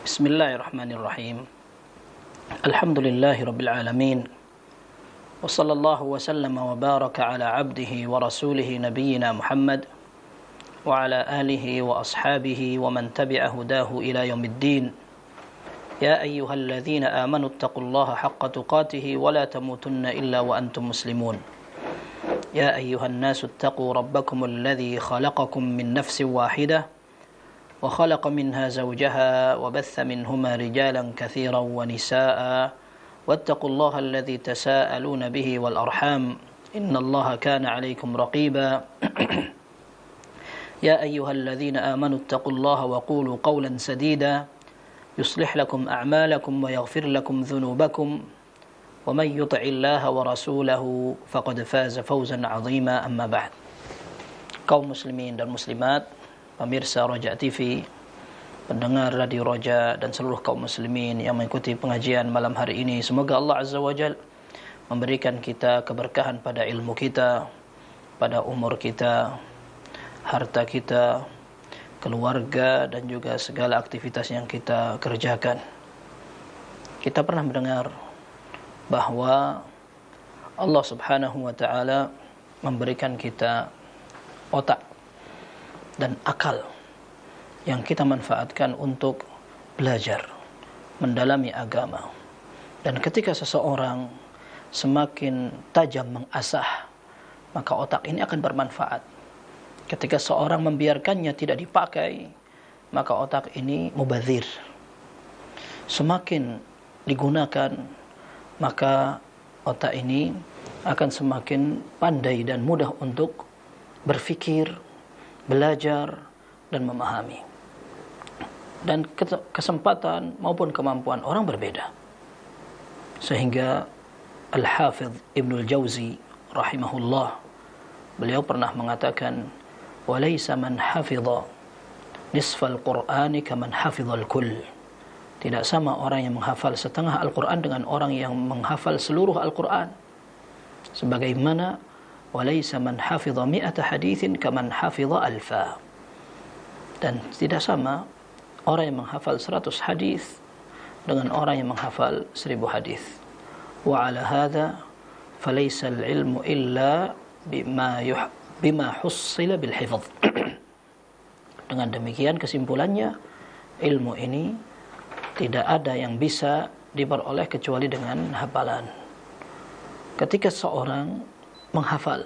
Bismillahirrahmanirrahim. Alhamdulillahi rabbil alamin. Wa sallallahu wa sallama wa baraka ala abdihi wa rasulihi nabiyyina Muhammad wa ala alihi wa ashabihi wa man tabi'a hudahu ila yaumiddin. Ya ayyuhalladzina amanu taqullaha haqqa tuqatih wa la tamutunna illa wa antum muslimun. Ya ayyuhan nasu taqu rabbakumul ladzi khalaqakum min nafsin wahidah وخلق منها زوجها وبث منهما رجالا كثيرا ونساء واتقوا الله الذي تساءلون به والأرحام إن الله كان عليكم رقيبا يا أيها الذين آمنوا اتقوا الله وقولوا قولا سديدا يصلح لكم أعمالكم ويغفر لكم ذنوبكم ومن يطع الله ورسوله فقد فاز فوزا عظيما أما بعد. Kaum muslimin dan muslimat, pemirsa Roja TV, pendengar Radio Roja, dan seluruh kaum muslimin yang mengikuti pengajian malam hari ini, semoga Allah Azza wa Jalla memberikan kita keberkahan pada ilmu kita, pada umur kita, harta kita, keluarga, dan juga segala aktivitas yang kita kerjakan. Kita pernah mendengar bahwa Allah Subhanahu wa Ta'ala memberikan kita otak dan akal yang kita manfaatkan untuk belajar, mendalami agama. Dan ketika seseorang semakin tajam mengasah, maka otak ini akan bermanfaat. Ketika seorang membiarkannya tidak dipakai, maka otak ini mubadzir. Semakin digunakan, maka otak ini akan semakin pandai dan mudah untuk berfikir, belajar, dan memahami. Dan kesempatan maupun kemampuan orang berbeda. Sehingga Al-Hafidh Ibnul Jauzi rahimahullah, beliau pernah mengatakan, walaysa man hafidha nisfal qur'ani kaman hafidhal kull. Tidak sama orang yang menghafal setengah Al-Quran dengan orang yang menghafal seluruh Al-Quran. Sebagaimana walaysa man hafidha mi'ata hadithin kaman hafidha alfa. Dan tidak sama orang yang menghafal 100 hadis dengan orang yang menghafal 1000 hadis. Wa ala hadha falaysa al-ilmu illa bima hussila bil hifdh. Dengan demikian kesimpulannya, ilmu ini tidak ada yang bisa diperoleh kecuali dengan hafalan. Ketika seorang menghafal,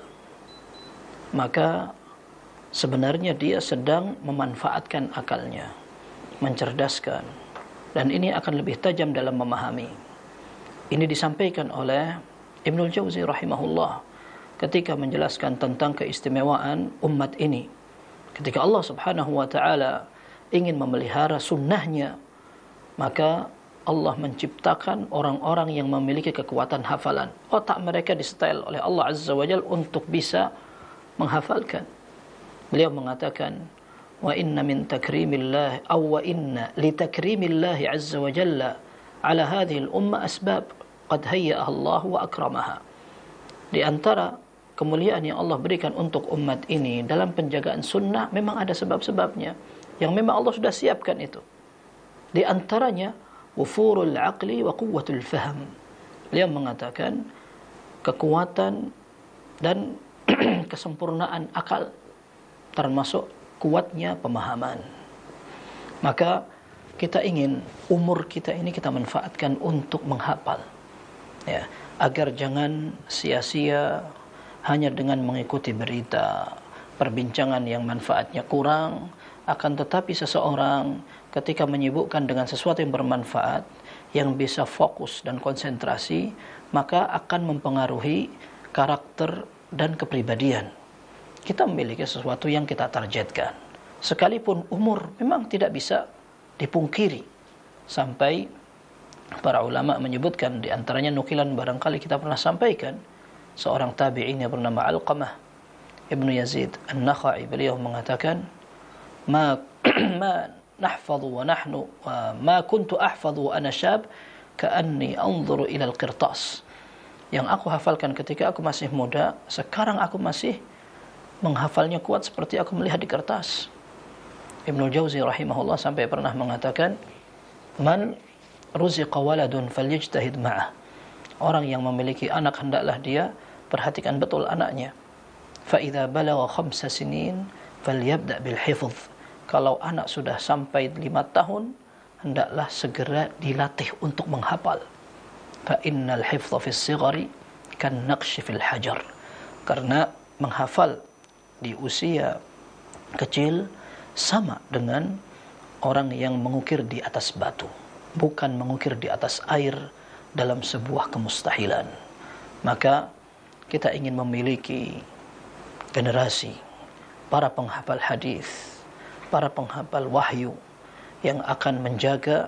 maka sebenarnya dia sedang memanfaatkan akalnya, mencerdaskan, dan ini akan lebih tajam dalam memahami. Ini disampaikan oleh Ibnul Jauzi rahimahullah ketika menjelaskan tentang keistimewaan umat ini. Ketika Allah Subhanahu wa Ta'ala ingin memelihara sunnahnya, maka Allah menciptakan orang-orang yang memiliki kekuatan hafalan. Otak mereka disetel oleh Allah Azza wa Jalla untuk bisa menghafalkan. Beliau mengatakan, wa inna min takrimillah aw wa inna li takrimillah Azza wa Jalla ala hadhihi al-umma asbab qad hayya'aha Allah wa akramaha. Di antara kemuliaan yang Allah berikan untuk umat ini dalam penjagaan sunnah memang ada sebab-sebabnya yang memang Allah sudah siapkan itu. Di antaranya wufurul aqli wa quwwatul fahm. Beliau mengatakan kekuatan dan kesempurnaan akal, termasuk kuatnya pemahaman. Maka kita ingin umur kita ini kita manfaatkan untuk menghafal, ya, agar jangan sia-sia hanya dengan mengikuti berita, perbincangan yang manfaatnya kurang. Akan tetapi seseorang ketika menyibukkan dengan sesuatu yang bermanfaat, yang bisa fokus dan konsentrasi, maka akan mempengaruhi karakter dan kepribadian. Kita memiliki sesuatu yang kita targetkan. Sekalipun umur memang tidak bisa dipungkiri. Sampai para ulama menyebutkan, di antaranya nukilan barangkali kita pernah sampaikan, seorang tabi'in yang bernama Alqamah Ibnu Yazid An-Nakhai, beliau mengatakan, ma nahfadhu wa nahnu wa ma kuntu ahfadhu wa ana syab ka'anni anzuru ila al-qirtas. Yang aku hafalkan ketika aku masih muda, sekarang aku masih menghafalnya kuat seperti aku melihat di kertas. Ibnu Jauzi rahimahullah sampai pernah mengatakan, Man ruziqa waladun falyajtahid ma'ah. Orang yang memiliki anak hendaklah dia perhatikan betul anaknya. Fa idza balagha 5 sinin falyabda bil hifdz. Kalau anak sudah sampai 5 tahun, hendaklah segera dilatih untuk menghafal. Fa innal hifdza fis sighari kan naqshi fil hajar. Karena menghafal di usia kecil sama dengan orang yang mengukir di atas batu, bukan mengukir di atas air dalam sebuah kemustahilan. Maka kita ingin memiliki generasi para penghafal hadis, para penghafal wahyu yang akan menjaga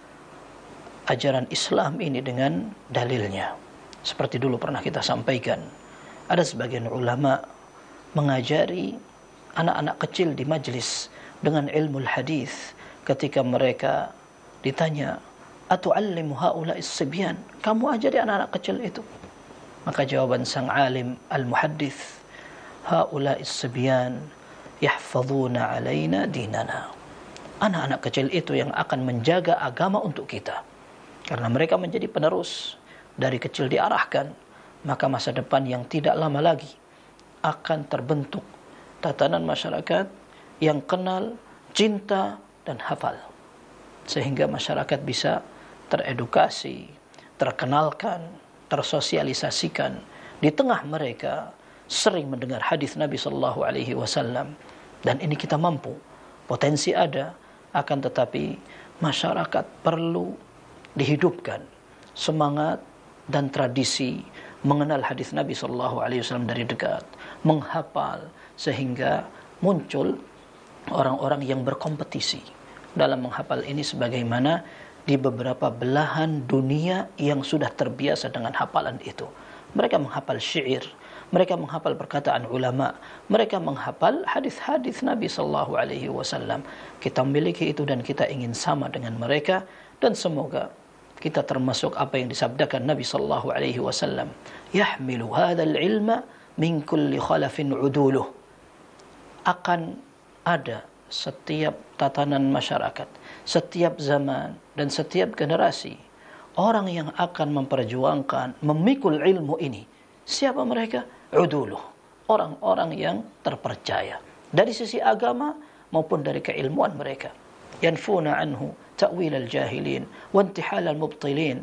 ajaran Islam ini dengan dalilnya. Seperti dulu pernah kita sampaikan, ada sebagian ulama mengajari anak-anak kecil di majlis dengan ilmu hadis. Ketika mereka ditanya, atu'allimu haula'is sibyan, kamu ajari anak-anak kecil itu? Maka jawaban sang alim al-muhaddits, haula'is sibyan yahfazuna alaina dinana. Anak-anak kecil itu yang akan menjaga agama untuk kita, karena mereka menjadi penerus. Dari kecil diarahkan, maka masa depan yang tidak lama lagi akan terbentuk tatanan masyarakat yang kenal, cinta, dan hafal, sehingga masyarakat bisa teredukasi, terkenalkan, tersosialisasikan. Di tengah mereka sering mendengar hadis Nabi sallallahu alaihi wasallam, dan ini kita mampu. Potensi ada, akan tetapi masyarakat perlu dihidupkan semangat dan tradisi mengenal hadis Nabi sallallahu alaihi wasallam dari dekat, menghafal, sehingga muncul orang-orang yang berkompetisi dalam menghafal ini, sebagaimana di beberapa belahan dunia yang sudah terbiasa dengan hafalan itu. Mereka menghafal syair, mereka menghafal perkataan ulama, mereka menghafal hadis-hadis Nabi sallallahu alaihi wasallam. Kita memiliki itu dan kita ingin sama dengan mereka, dan semoga kita termasuk apa yang disabdakan Nabi sallallahu alaihi wasallam, yahmilu hadzal ilma min kulli khalafin uduluh. Akan ada setiap tatanan masyarakat, setiap zaman dan setiap generasi orang yang akan memperjuangkan, memikul ilmu ini. Siapa mereka? Uduluh, orang-orang yang terpercaya dari sisi agama maupun dari keilmuan mereka. Yanfuna anhu ta'wil al-jahilin wa intihal al-mubtilin.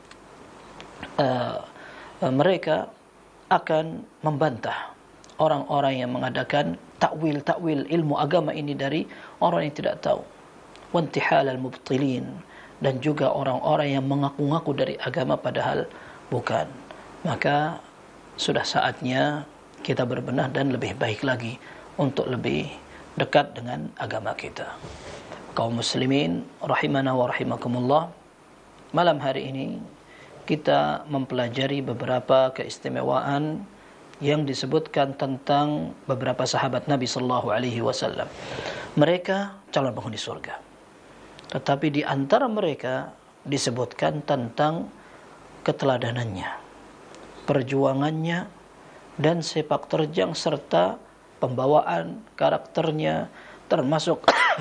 Mereka akan membantah orang-orang yang mengadakan takwil ilmu agama ini dari orang yang tidak tahu. Wa intihal al-mubtilin, dan juga orang-orang yang mengaku-ngaku dari agama padahal bukan. Maka sudah saatnya kita berbenah dan lebih baik lagi untuk lebih dekat dengan agama kita. Kaum muslimin rahimana wa rahimakumullah, malam hari ini kita mempelajari beberapa keistimewaan yang disebutkan tentang beberapa sahabat Nabi sallallahu alaihi wasallam. Mereka calon penghuni surga. Tetapi di antara mereka disebutkan tentang keteladanannya, perjuangannya, dan sepak terjang serta pembawaan karakternya, termasuk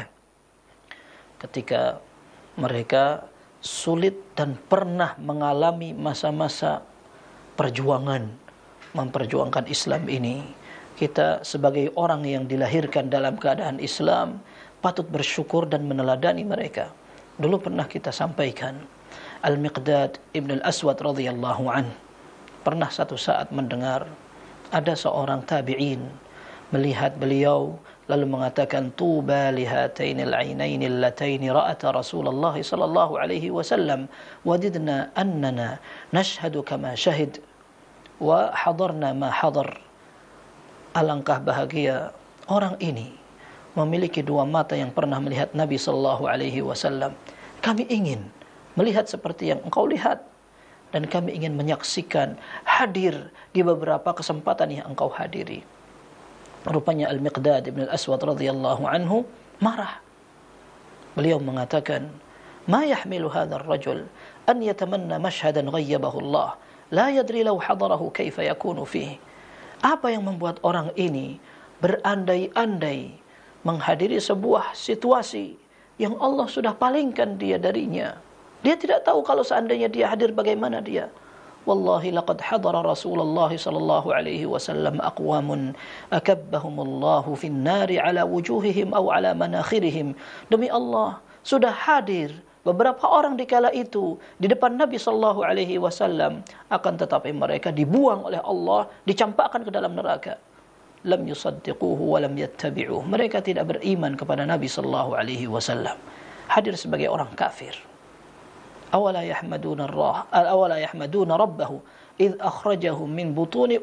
ketika mereka sulit dan pernah mengalami masa-masa perjuangan memperjuangkan Islam ini. Kita sebagai orang yang dilahirkan dalam keadaan Islam patut bersyukur dan meneladani mereka. Dulu pernah kita sampaikan, Al-Miqdad Ibn Al-Aswad radhiyallahu an pernah satu saat mendengar ada seorang tabi'in melihat beliau lalu mengatakan, tuba lihataini al-ainaini allataini ra'ata Rasulullah sallallahu alaihi wasallam wadidna annana nashhadu kama syahid wa hadarna ma hadar. Alangkah bahagia orang ini memiliki dua mata yang pernah melihat Nabi sallallahu alaihi wasallam. Kami ingin melihat seperti yang engkau lihat, dan kami ingin menyaksikan, hadir di beberapa kesempatan yang engkau hadiri. Rupanya Al-Miqdad Ibn Al-Aswad radhiyallahu anhu marah. Beliau mengatakan, ma yahmilu hadzal rajul an yatamanna mashhadan ghayyabahu Allah la yadri law hadarahu kaifa yakunu fihi. Apa yang membuat orang ini berandai-andai menghadiri sebuah situasi yang Allah sudah palingkan dia darinya. Dia tidak tahu kalau seandainya dia hadir bagaimana dia. Wallahi laqad hadara Rasulullah sallallahu alaihi wasallam aqwamun akabbahumullahu fin nari ala wujuhihim aw ala manakhirihim. Demi Allah, sudah hadir beberapa orang di kala itu di depan Nabi sallallahu alaihi wasallam, akan tetapi mereka dibuang oleh Allah, dicampakkan ke dalam neraka. Lam yusaddiquhu wa lam yattabi'uh. Mereka tidak beriman kepada Nabi sallallahu alaihi wasallam. Hadir sebagai orang kafir. Awala yahmaduna rabbahu idh akhrajahum min butuni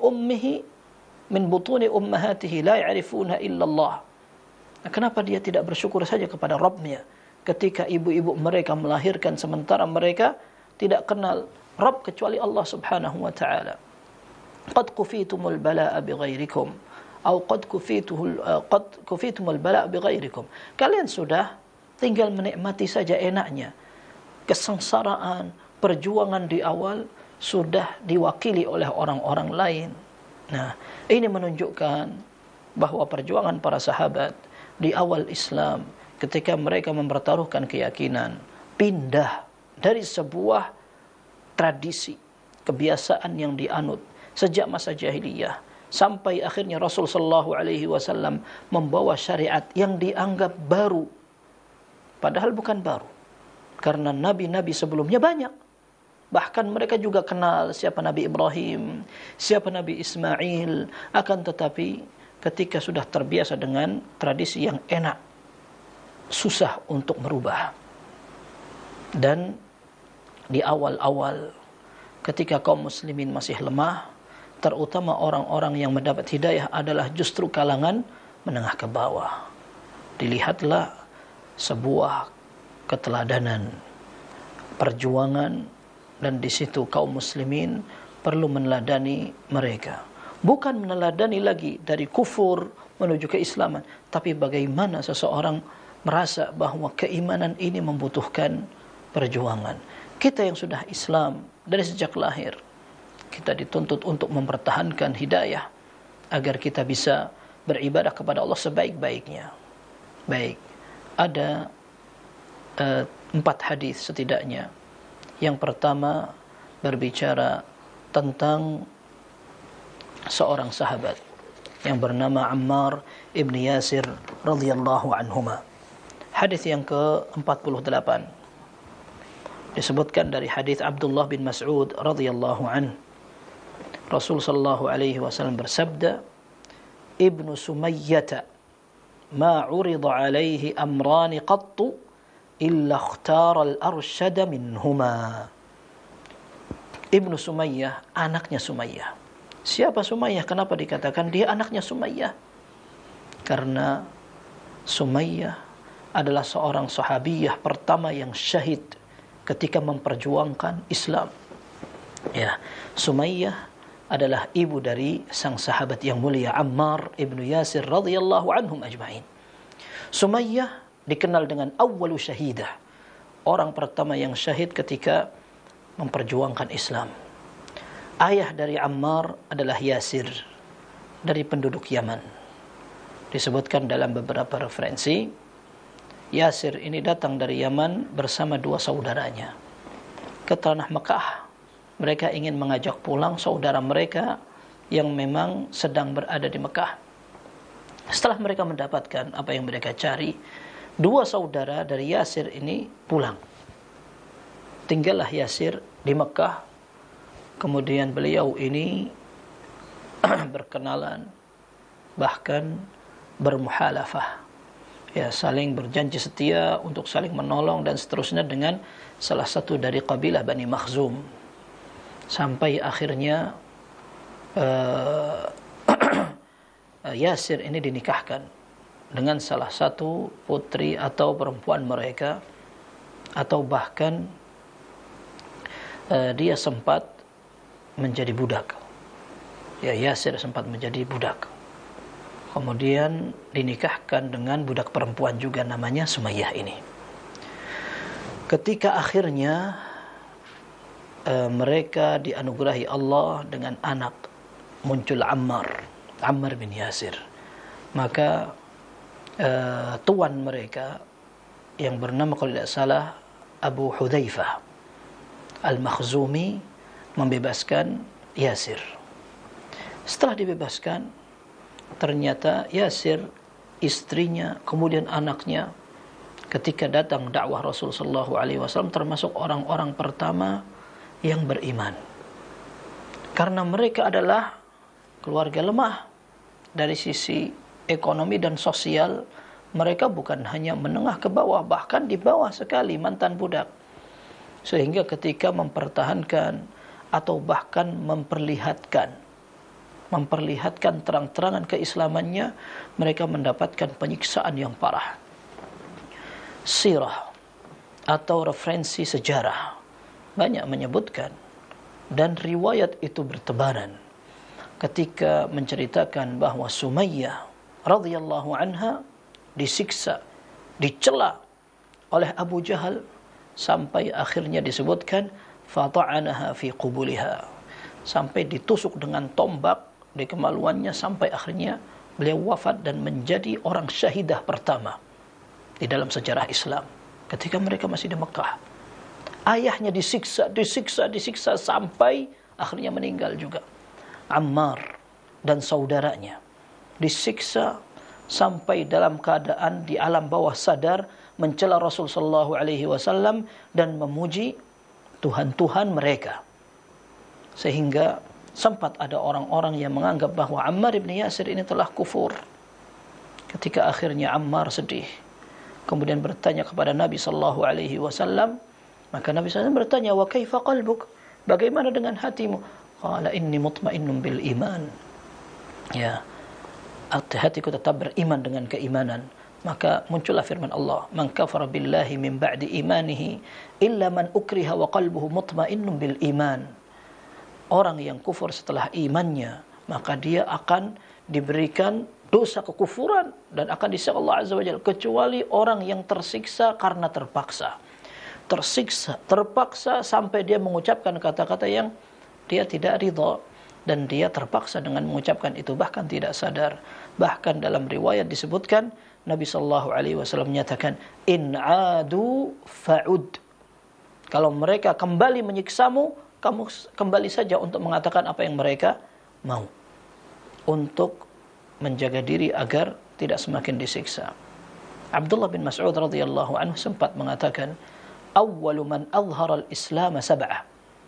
ummahatihi la ya'rifuna illa Allah. Kenapa dia tidak bersyukur saja kepada Rabbnya ketika ibu-ibu mereka melahirkan sementara mereka tidak kenal Rabb kecuali Allah Subhanahu wa taala. Qad kufitumul bala'a bighairikum atau qad kufitumul bala'a bighairikum. Kalian sudah tinggal menikmati saja enaknya. Kesengsaraan, perjuangan di awal sudah diwakili oleh orang-orang lain. Nah, ini menunjukkan bahwa perjuangan para sahabat di awal Islam ketika mereka mempertaruhkan keyakinan, pindah dari sebuah tradisi, kebiasaan yang dianut sejak masa jahiliyah sampai akhirnya Rasul sallallahu alaihi wasallam membawa syariat yang dianggap baru, padahal bukan baru. Karena nabi-nabi sebelumnya banyak. Bahkan mereka juga kenal siapa Nabi Ibrahim, siapa Nabi Ismail. Akan tetapi ketika sudah terbiasa dengan tradisi yang enak, susah untuk merubah. Dan di awal-awal ketika kaum muslimin masih lemah, terutama orang-orang yang mendapat hidayah adalah justru kalangan menengah ke bawah. Dilihatlah sebuah keteladanan, perjuangan, dan di situ kaum muslimin perlu meneladani mereka. Bukan meneladani lagi dari kufur menuju keislaman, tapi bagaimana seseorang merasa bahwa keimanan ini membutuhkan perjuangan. Kita yang sudah Islam dari sejak lahir, kita dituntut untuk mempertahankan hidayah agar kita bisa beribadah kepada Allah sebaik-baiknya. Baik, ada 4 hadis setidaknya. Yang pertama berbicara tentang seorang sahabat yang bernama Ammar ibn Yasir radhiyallahu anhuma. Hadis yang ke-48 disebutkan dari hadis Abdullah bin Mas'ud radhiyallahu anhu. Rasul sallallahu alaihi wasallam bersabda, Ibnu Sumayyah ma 'urida alaihi amrani qattu illa ikhtara al-arsyada minhuma. Ibnu Sumayyah, anaknya Sumayyah. Siapa Sumayyah? Kenapa dikatakan dia anaknya Sumayyah? Karena Sumayyah adalah seorang sahabiyah pertama yang syahid ketika memperjuangkan Islam. Ya, Sumayyah adalah ibu dari sang sahabat yang mulia Ammar ibn Yasir radhiyallahu anhum ajma'in. Sumayyah dikenal dengan awwalu syahidah, orang pertama yang syahid ketika memperjuangkan Islam. Ayah dari Ammar adalah Yasir, dari penduduk Yaman. Disebutkan dalam beberapa referensi, Yasir ini datang dari Yaman bersama 2 saudaranya ke tanah Mekah. Mereka ingin mengajak pulang saudara mereka yang memang sedang berada di Mekah. Setelah mereka mendapatkan apa yang mereka cari, 2 saudara dari Yasir ini pulang. Tinggallah Yasir di Mekah. Kemudian beliau ini berkenalan, bahkan bermuhalafah. Ya, saling berjanji setia untuk saling menolong dan seterusnya dengan salah satu dari kabilah Bani Makhzum. Sampai akhirnya Yasir ini dinikahkan dengan salah satu putri atau perempuan mereka, atau bahkan dia sempat menjadi budak. Ya, Yasir sempat menjadi budak. Kemudian dinikahkan dengan budak perempuan juga namanya Sumayyah ini. Ketika akhirnya mereka dianugerahi Allah dengan anak, muncul Ammar bin Yasir. Maka tuan mereka yang bernama kalau tidak salah Abu Hudzaifah Al-Makhzumi membebaskan Yasir. Setelah dibebaskan, ternyata Yasir, istrinya, kemudian anaknya, ketika datang dakwah Rasul sallallahu alaihi wasallam termasuk orang-orang pertama yang beriman. Karena mereka adalah keluarga lemah dari sisi ekonomi dan sosial, mereka bukan hanya menengah ke bawah, bahkan di bawah sekali, mantan budak. Sehingga ketika mempertahankan atau bahkan memperlihatkan terang-terangan keislamannya, mereka mendapatkan penyiksaan yang parah. Sirah atau referensi sejarah banyak menyebutkan, dan riwayat itu bertebaran ketika menceritakan bahwa Sumayyah radhiyallahu anha disiksa, dicela oleh Abu Jahal, sampai akhirnya disebutkan fata'anaha fi qubuliha, sampai ditusuk dengan tombak di kemaluannya, sampai akhirnya beliau wafat dan menjadi orang syahidah pertama di dalam sejarah Islam ketika mereka masih di Mekah. Ayahnya disiksa sampai akhirnya meninggal juga. Ammar dan saudaranya disiksa sampai dalam keadaan di alam bawah sadar mencela Rasul sallallahu alaihi wasallam dan memuji Tuhan-Tuhan mereka. Sehingga sempat ada orang-orang yang menganggap bahwa Ammar ibn Yasir ini telah kufur. Ketika akhirnya Ammar sedih, kemudian bertanya kepada Nabi sallallahu alaihi wasallam, maka Nabi sallallahu bertanya, "Wa kaifa qalbuk?" Bagaimana dengan hatimu? Qala inni mutmainnun bil iman. Ya, hatiku tetap beriman dengan keimanan. Maka muncullah firman Allah, "Man kafara billahi min ba'di imanihi illa man ukriha wa qalbuhu mutmainnun bil iman." Orang yang kufur setelah imannya, maka dia akan diberikan dosa kekufuran dan akan disiksa Allah Azza wa Jalla, kecuali orang yang tersiksa karena terpaksa. Terpaksa sampai dia mengucapkan kata-kata yang dia tidak ridha, dan dia terpaksa dengan mengucapkan itu, bahkan tidak sadar. Bahkan dalam riwayat disebutkan Nabi sallallahu alaihi wasallam menyatakan, "In adu fa'ud." Kalau mereka kembali menyiksamu, kamu kembali saja untuk mengatakan apa yang mereka mau, untuk menjaga diri agar tidak semakin disiksa. Abdullah bin Mas'ud radhiyallahu anhu sempat mengatakan, "Awwalu man azhara al-Islam sab'ah."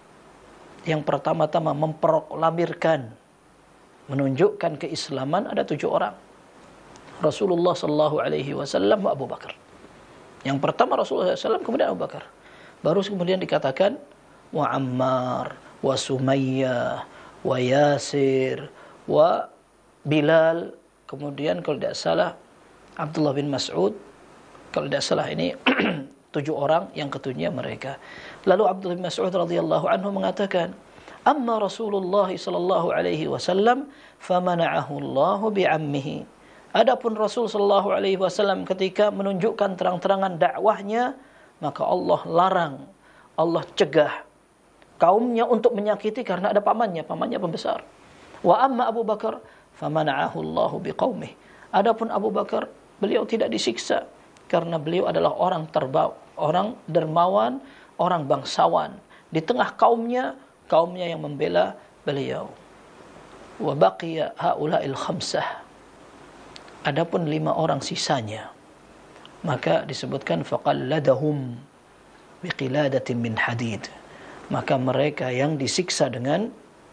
Yang pertama-tama memproklamirkan, menunjukkan keislaman ada 7 orang. Rasulullah sallallahu alaihi wasallam wa Abu Bakar. Yang pertama Rasulullah SAW, kemudian Abu Bakar. Baru kemudian dikatakan wa Ammar, wa Sumayyah, wa Yasir, wa Bilal. Kemudian kalau tidak salah Abdullah bin Mas'ud. Kalau tidak salah ini 7 orang, yang ketujuhnya mereka. Lalu Abdullah bin Mas'ud radhiyallahu anhu mengatakan, "Amma Rasulullah sallallahu alaihi wasallam famana'ahu Allah bi'ammihi." Adapun Rasul sallallahu alaihi wasallam ketika menunjukkan terang-terangan dakwahnya, maka Allah larang, Allah cegah kaumnya untuk menyakiti karena ada pamannya pembesar. Wa amma Abu Bakar famana'ahu Allah biqaumih. Adapun Abu Bakar, beliau tidak disiksa karena beliau adalah orang terbaik, orang dermawan, orang bangsawan di tengah kaumnya yang membela beliau. Wa baqiya haula'il khamsah. Adapun 5 orang sisanya, maka disebutkan faqalladahum biqiladatin min hadid. Maka mereka yang disiksa dengan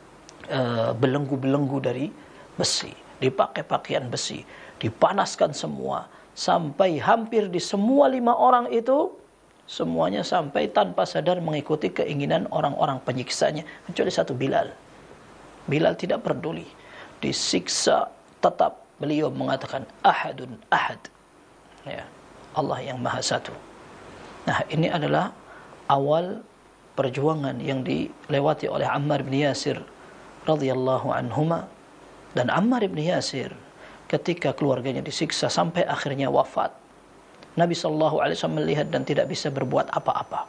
belenggu-belenggu dari besi, dipakai pakaian besi, dipanaskan semua, sampai hampir di semua 5 orang itu semuanya sampai tanpa sadar mengikuti keinginan orang-orang penyiksanya, kecuali satu, Bilal. Bilal tidak peduli, disiksa tetap beliau mengatakan ahadun ahad, ya, Allah yang maha satu. Nah, ini adalah awal perjuangan yang dilewati oleh Ammar bin Yasir radhiyallahu anhuma. Dan Ammar bin Yasir ketika keluarganya disiksa sampai akhirnya wafat, Nabi sallallahu alaihi wasallam melihat dan tidak bisa berbuat apa-apa.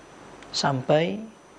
Sampai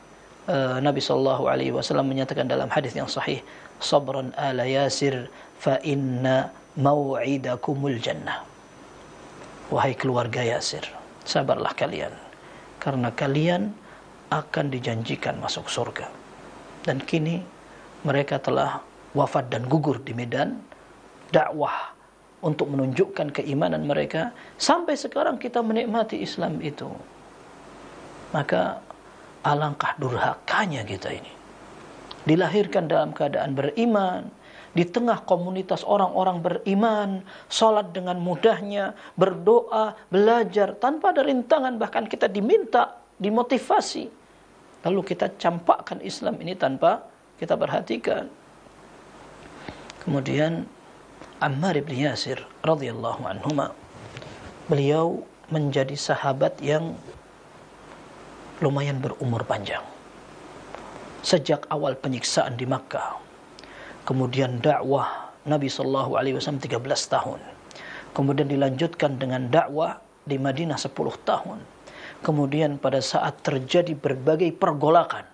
Nabi sallallahu alaihi wasallam menyatakan dalam hadis yang sahih, "Sabran ala Yasir fa inna mau'idakumul jannah." Wahai keluarga Yasir, sabarlah kalian, karena kalian akan dijanjikan masuk surga. Dan kini mereka telah wafat dan gugur di medan dakwah untuk menunjukkan keimanan mereka. Sampai sekarang kita menikmati Islam itu. Maka alangkah durhakanya kita ini. Dilahirkan dalam keadaan beriman, di tengah komunitas orang-orang beriman, sholat dengan mudahnya, berdoa, belajar tanpa ada rintangan, bahkan kita diminta, dimotivasi. Lalu kita campakkan Islam ini tanpa kita perhatikan. Kemudian Ammar bin Yasir radhiyallahu anhuma, beliau menjadi sahabat yang lumayan berumur panjang. Sejak awal penyiksaan di Makkah, kemudian dakwah Nabi sallallahu alaihi wasallam 13 tahun. Kemudian dilanjutkan dengan dakwah di Madinah 10 tahun. Kemudian pada saat terjadi berbagai pergolakan,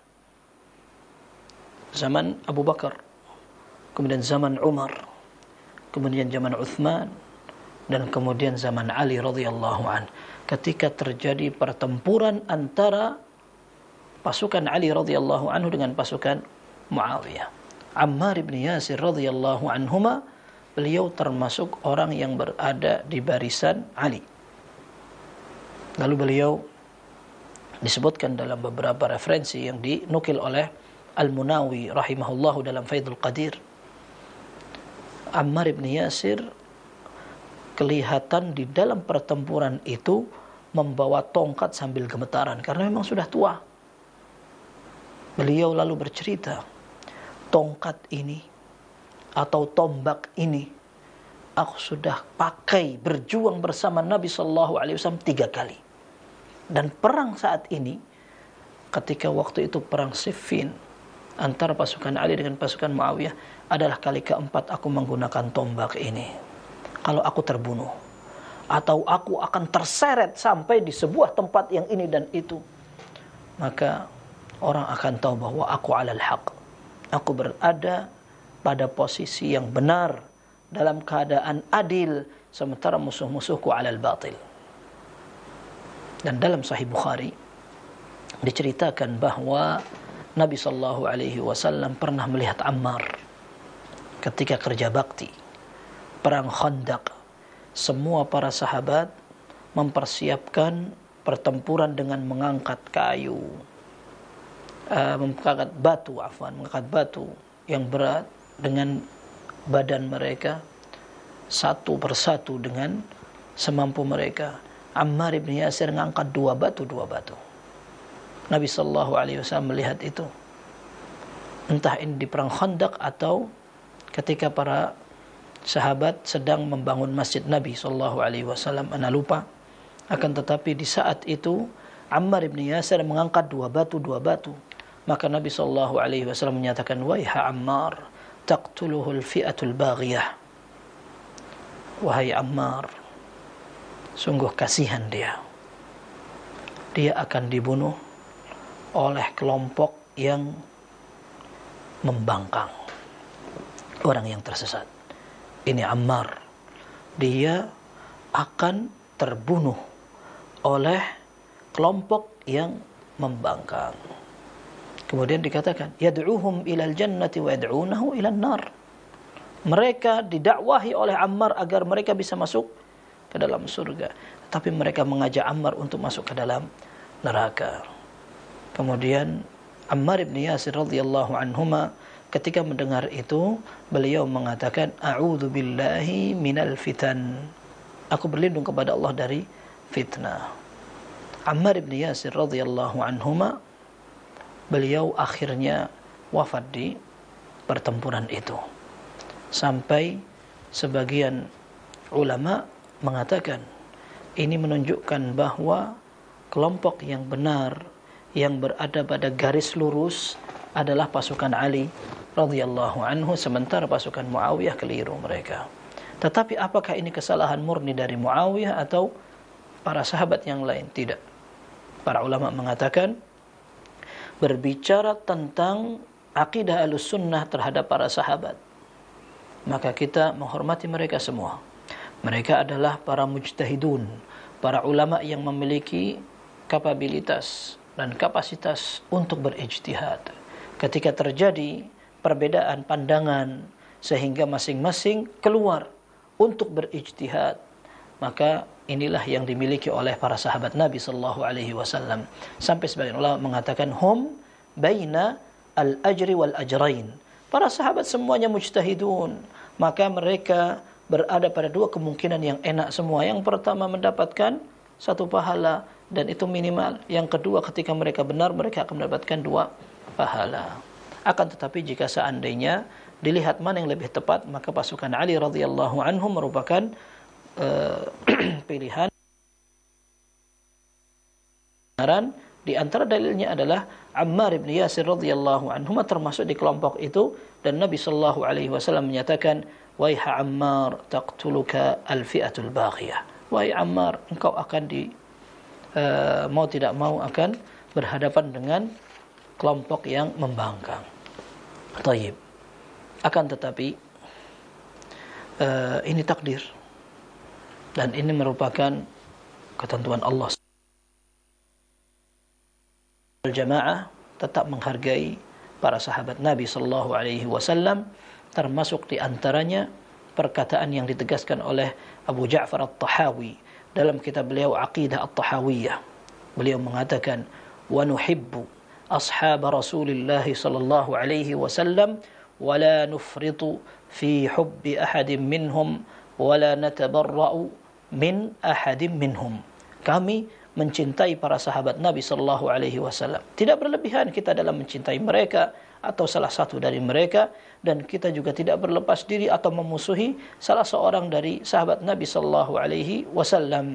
zaman Abu Bakar, kemudian zaman Umar, kemudian zaman Uthman, dan kemudian zaman Ali radhiyallahu an, ketika terjadi pertempuran antara pasukan Ali radhiyallahu anhu dengan pasukan Muawiyah. Ammar bin Yasir radhiyallahu anhuma, beliau termasuk orang yang berada di barisan Ali. Lalu beliau disebutkan dalam beberapa referensi yang dinukil oleh Al-Munawi rahimahullahu dalam Faidul Qadir. Ammar bin Yasir kelihatan di dalam pertempuran itu membawa tongkat sambil gemetaran karena memang sudah tua. Beliau lalu bercerita, tongkat ini atau tombak ini aku sudah pakai berjuang bersama Nabi sallallahu alaihi wasallam 3 kali. Dan perang saat ini, ketika waktu itu perang Siffin antara pasukan Ali dengan pasukan Muawiyah, adalah kali keempat aku menggunakan tombak ini. Kalau aku terbunuh atau aku akan terseret sampai di sebuah tempat yang ini dan itu, maka orang akan tahu bahwa aku alal haq. Aku berada pada posisi yang benar, dalam keadaan adil, sementara musuh-musuhku alal batil. Dan dalam Sahih Bukhari diceritakan bahwa Nabi sallallahu alaihi wasallam pernah melihat Ammar ketika kerja bakti perang Khandaq. Semua para sahabat mempersiapkan pertempuran dengan mengangkat kayu, mengangkat batu yang berat dengan badan mereka satu persatu dengan semampu mereka. Ammar bin Yasir mengangkat dua batu. Nabi sallallahu alaihi wasallam melihat itu. Entah ini di perang Khandaq atau ketika para sahabat sedang membangun masjid Nabi sallallahu alaihi wasallam, ana lupa. Akan tetapi di saat itu Ammar bin Yasir mengangkat dua batu. Maka Nabi sallallahu alaihi wasallam menyatakan, "Waiha Ammar, taqtuluhu al-fi'atul baghiyah." Wahai Ammar, sungguh kasihan dia. Dia akan dibunuh oleh kelompok yang membangkang, orang yang tersesat. Ini Ammar, dia akan terbunuh oleh kelompok yang membangkang. Kemudian dikatakan, yad'uhum ilal jannati wa yad'unahu ilal nar. Mereka didakwahi oleh Ammar agar mereka bisa masuk ke dalam surga, tapi mereka mengajak Ammar untuk masuk ke dalam neraka. Kemudian Ammar bin Yasir radhiyallahu anhuma ketika mendengar itu, beliau mengatakan, a'udzu billahi minal fitan. Aku berlindung kepada Allah dari fitnah. Ammar bin Yasir radhiyallahu anhuma, beliau akhirnya wafat di pertempuran itu. Sampai sebagian ulama mengatakan ini menunjukkan bahwa kelompok yang benar, yang berada pada garis lurus adalah pasukan Ali radhiyallahu anhu, sementara pasukan Muawiyah keliru mereka. Tetapi apakah ini kesalahan murni dari Muawiyah atau para sahabat yang lain? Tidak. Para ulama mengatakan, berbicara tentang akidah Ahlussunnah terhadap para sahabat, maka kita menghormati mereka semua. Mereka adalah para mujtahidun, para ulama yang memiliki kapabilitas dan kapasitas untuk berijtihad. Ketika terjadi perbedaan pandangan sehingga masing-masing keluar untuk berijtihad, maka inilah yang dimiliki oleh para sahabat Nabi sallallahu alaihi wasallam. Sampai sebagian ulama mengatakan hum baina al-ajri wal ajrain. Para sahabat semuanya mujtahidun, maka mereka berada pada dua kemungkinan yang enak semua. Yang pertama mendapatkan satu pahala dan itu minimal. Yang kedua ketika mereka benar mereka akan mendapatkan dua pahala. Akan tetapi jika seandainya dilihat mana yang lebih tepat, maka pasukan Ali radhiyallahu anhu merupakan pilihan. Di antara dalilnya adalah Ammar bin Yasir radhiyallahu anhu termasuk di kelompok itu, dan Nabi sallallahu alaihi wasallam menyatakan, "Waiha Ammar, taqtuluka al-fi'atul baghiyah." Wahai Ammar, engkau akan mau tidak mau akan berhadapan dengan kelompok yang membangkang. Taib. Akan tetapi ini takdir dan ini merupakan ketentuan Allah. Al-jamaah tetap menghargai para sahabat Nabi sallallahu alaihi wasallam, termasuk di antaranya perkataan yang ditegaskan oleh Abu Ja'far At-Tahawi dalam kitab beliau Aqidah At-Tahawiyah. Beliau mengatakan, "Wa nuhibbu ashab Rasulillah sallallahu alaihi wasallam wa la nufritu fi hubbi ahadin minhum wa la natabarra'u min ahadin minhum." Kami mencintai para sahabat Nabi sallallahu alaihi wasallam. Tidak berlebihan kita dalam mencintai mereka atau salah satu dari mereka, dan kita juga tidak berlepas diri atau memusuhi salah seorang dari sahabat Nabi sallallahu alaihi wasallam.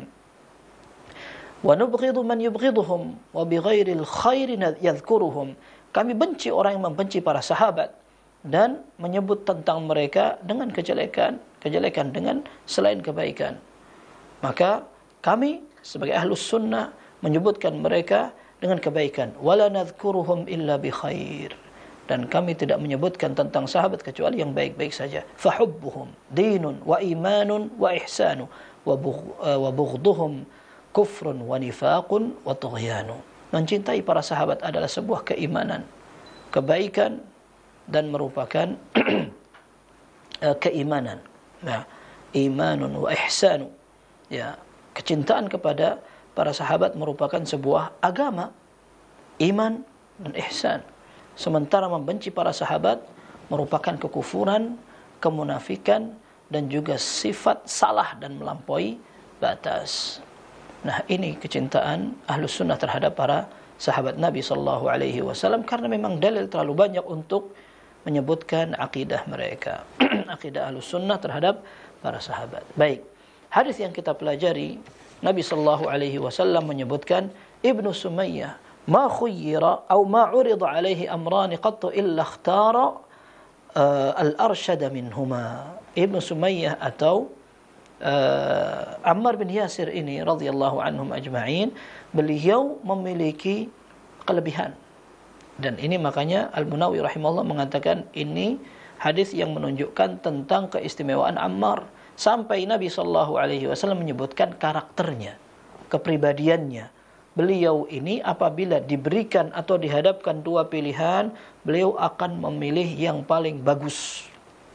Wa nubghidu man yubghiduhum wa bighairil khairi yadhkuruhum. Kami benci orang yang membenci para sahabat dan menyebut tentang mereka dengan kejelekan dengan selain kebaikan. Maka kami sebagai ahlus sunnah menyebutkan mereka dengan kebaikan. Wala nadhkuruhum illa bi khair. Dan kami tidak menyebutkan tentang sahabat kecuali yang baik-baik saja. Fahubbuhum dinun wa imanun wa ihsanu wa bughduhum kufrun wa nifaqun wa tughyanu. Mencintai para sahabat adalah sebuah keimanan, kebaikan, dan merupakan keimanan. Nah, imanun wa ihsanu. Ya, kecintaan kepada para sahabat merupakan sebuah agama, iman dan ihsan. Sementara membenci para sahabat merupakan kekufuran, kemunafikan, dan juga sifat salah dan melampaui batas. Nah, ini kecintaan Ahlus Sunnah terhadap para sahabat Nabi sallallahu alaihi wasallam, karena memang dalil terlalu banyak untuk menyebutkan akidah mereka. Akidah Ahlus Sunnah terhadap para sahabat. Baik, hadis yang kita pelajari, Nabi sallallahu alaihi wasallam menyebutkan, Ibnu Sumayyah ma khuyyira atau ma urida alaihi amran qattu illa ikhtara al-arshad minhuma. Ibnu Sumayyah atau Ammar bin Yasir ini radhiyallahu anhum ajma'in, beliau memiliki kelebihan. Dan ini makanya Al-Munawi rahimahullah mengatakan ini hadis yang menunjukkan tentang keistimewaan Ammar, sampai Nabi sallallahu alaihi wasallam menyebutkan karakternya, kepribadiannya. Beliau ini apabila diberikan atau dihadapkan dua pilihan, beliau akan memilih yang paling bagus,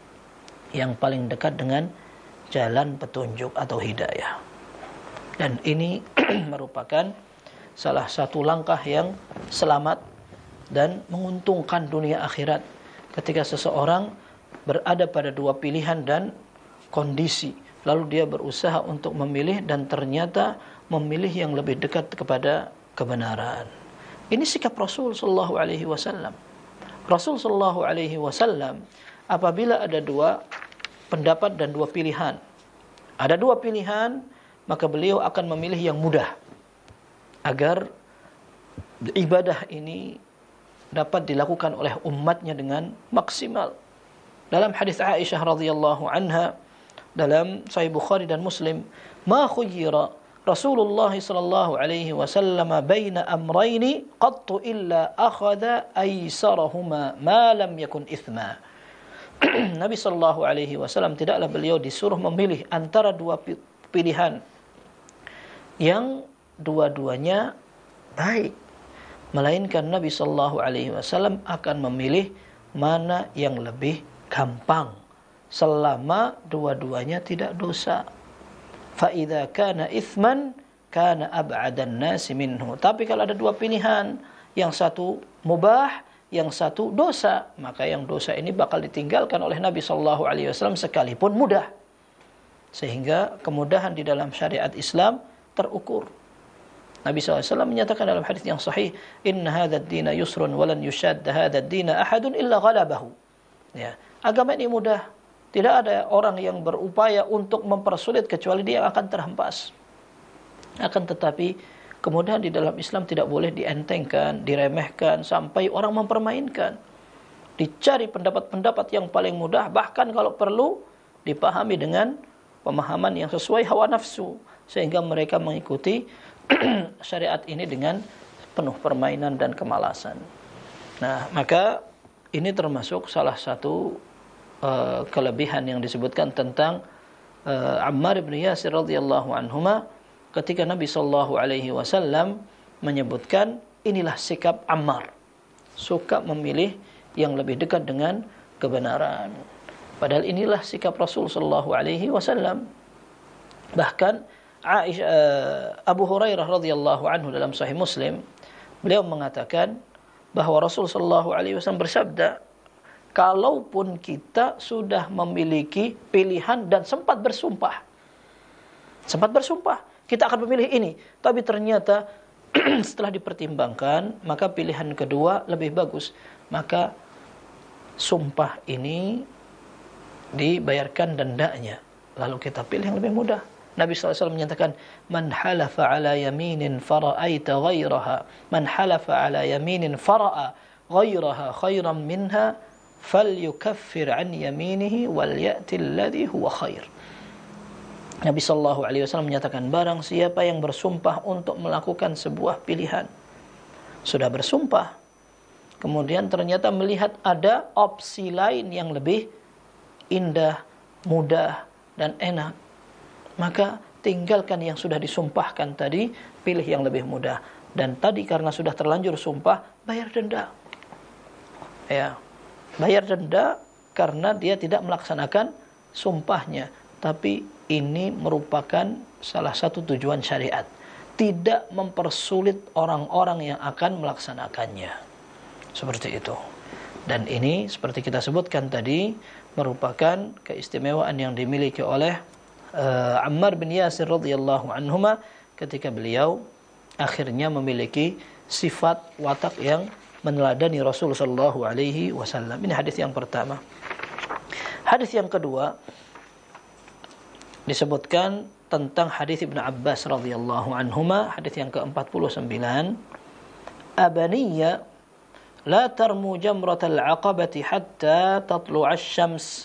yang paling dekat dengan jalan petunjuk atau hidayah. Dan ini merupakan salah satu langkah yang selamat dan menguntungkan dunia akhirat, ketika seseorang berada pada dua pilihan dan kondisi, lalu dia berusaha untuk memilih dan ternyata memilih yang lebih dekat kepada kebenaran. Ini sikap Rasul sallallahu alaihi wasallam. Rasul sallallahu alaihi wasallam apabila ada dua pendapat dan dua pilihan, ada dua pilihan, maka beliau akan memilih yang mudah agar ibadah ini dapat dilakukan oleh umatnya dengan maksimal. Dalam hadis Aisyah radhiyallahu anha dalam Sahih Bukhari dan Muslim, ma khuyyira Rasulullah sallallahu alaihi wasallam baina amrayni qattu illa akhadha aysarahuma ma lam yakun ithma. Nabi sallallahu alaihi wasallam tidaklah beliau disuruh memilih antara dua pilihan, yang dua-duanya baik, melainkan Nabi sallallahu alaihi wasallam akan memilih mana yang lebih gampang selama dua-duanya tidak dosa. Fa idza kana itsman kana ab'adan nasi minhu. Tapi kalau ada dua pilihan, yang satu mubah, yang satu dosa, maka yang dosa ini bakal ditinggalkan oleh Nabi sallallahu alaihi wasallam sekalipun mudah. Sehingga kemudahan di dalam syariat Islam terukur. Nabi SAW menyatakan dalam hadis yang sahih, Inna hadha ad-dina yusrun walan yushadda hadha ad-dina ahadun illa ghalabahu. Ya, agama ini mudah. Tidak ada orang yang berupaya untuk mempersulit kecuali dia akan terhempas. Akan tetapi kemudahan di dalam Islam tidak boleh dientengkan, diremehkan sampai orang mempermainkan. Dicari pendapat-pendapat yang paling mudah, bahkan kalau perlu dipahami dengan pemahaman yang sesuai hawa nafsu, sehingga mereka mengikuti syariat ini dengan penuh permainan dan kemalasan. Nah, maka ini termasuk salah satu kelebihan yang disebutkan tentang Ammar bin Yasir radhiyallahu anhuma ketika Nabi sallallahu alaihi wasallam menyebutkan inilah sikap Ammar, suka memilih yang lebih dekat dengan kebenaran. Padahal inilah sikap Rasul sallallahu alaihi wasallam. Bahkan Abu Hurairah radhiyallahu anhu dalam Sahih Muslim, beliau mengatakan bahwa Rasul sallallahu alaihi wasallam bersabda, kalaupun kita sudah memiliki pilihan dan sempat bersumpah, kita akan memilih ini, tapi ternyata setelah dipertimbangkan, maka pilihan kedua lebih bagus, maka sumpah ini dibayarkan dendanya, lalu kita pilih yang lebih mudah. Nabi SAW menyatakan, Man halafa ala yaminin fara'aita ghairaha, Man halafa ala yaminin fara'a ghairaha khairan minha, falyukaffir an yaminihi wal ya'ti alladhi huwa khair. Nabi SAW menyatakan, barang siapa yang bersumpah untuk melakukan sebuah pilihan, sudah bersumpah, kemudian ternyata melihat ada opsi lain yang lebih indah, mudah, dan enak, maka tinggalkan yang sudah disumpahkan tadi, pilih yang lebih mudah. Dan tadi karena sudah terlanjur sumpah, bayar denda. Ya, bayar denda karena dia tidak melaksanakan sumpahnya. Tapi ini merupakan salah satu tujuan syariat, tidak mempersulit orang-orang yang akan melaksanakannya. Seperti itu. Dan ini seperti kita sebutkan tadi, merupakan keistimewaan yang dimiliki oleh Ammar bin Yasir radhiyallahu anhuma ketika beliau akhirnya memiliki sifat watak yang meneladani Rasul sallallahu alaihi wasallam. Ini hadis yang pertama. Hadis yang kedua disebutkan tentang hadis Ibnu Abbas radhiyallahu anhuma, hadis yang ke-49. Abaniyya la tarmu jamratal aqabati hatta tatlu'a asy-syams.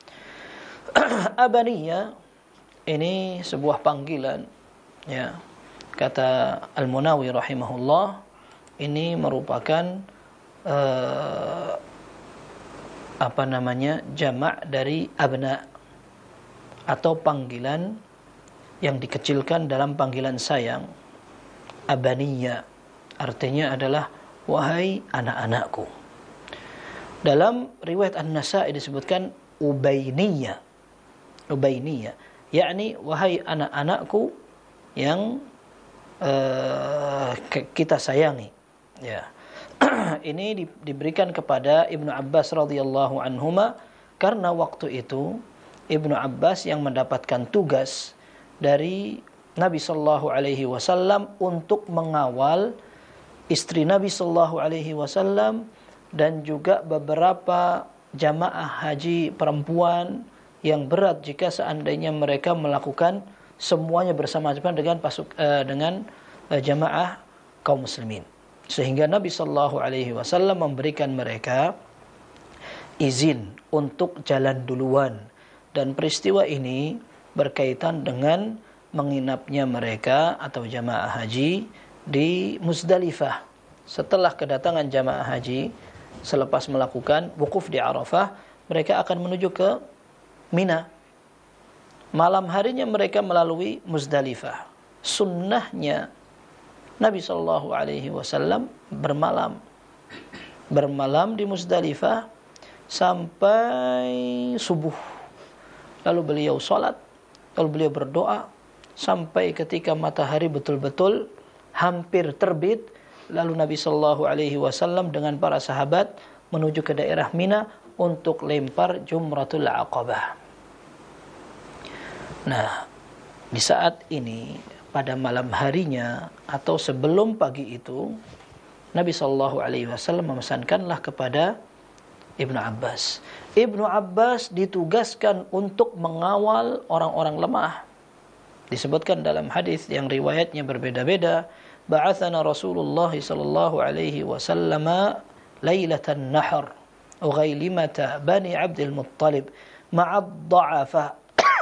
Abaniyya ini sebuah panggilan, ya. Kata Al-Munawi rahimahullah, ini merupakan jamak dari abna, atau panggilan yang dikecilkan dalam panggilan sayang. Abaniya artinya adalah wahai anak-anakku. Dalam riwayat An-Nasa'i disebutkan ubainiyya, yakni wahai anak-anakku yang kita sayangi, ya. Ini diberikan kepada Ibnu Abbas radhiyallahu anhuma karena waktu itu Ibnu Abbas yang mendapatkan tugas dari Nabi sallallahu alaihi wasallam untuk mengawal istri Nabi sallallahu alaihi wasallam dan juga beberapa jamaah haji perempuan yang berat jika seandainya mereka melakukan semuanya bersama-sama dengan jamaah kaum muslimin. Sehingga Nabi sallallahu alaihi wasallam memberikan mereka izin untuk jalan duluan, dan peristiwa ini berkaitan dengan menginapnya mereka atau jamaah haji di Muzdalifah. Setelah kedatangan jamaah haji, selepas melakukan wukuf di Arafah, mereka akan menuju ke Mina. Malam harinya mereka melalui Muzdalifah. sunnahnya Nabi Shallallahu Alaihi Wasallam bermalam di Muzdalifah sampai subuh. Lalu beliau sholat, lalu beliau berdoa sampai ketika matahari betul-betul hampir terbit. Lalu Nabi Shallallahu Alaihi Wasallam dengan para sahabat menuju ke daerah Mina untuk lempar Jumratul Aqabah. Nah, di saat ini pada malam harinya atau sebelum pagi itu, Nabi Shallallahu Alaihi Wasallam memesankanlah kepada Ibnu Abbas. Ibnu Abbas ditugaskan untuk mengawal orang-orang lemah. Disebutkan dalam hadis yang riwayatnya berbeda-beda, ba'athana Rasulullah sallallahu alaihi wasallam lailatan nahr ughailimata bani Abdul Muttalib ma'ad dha'afa.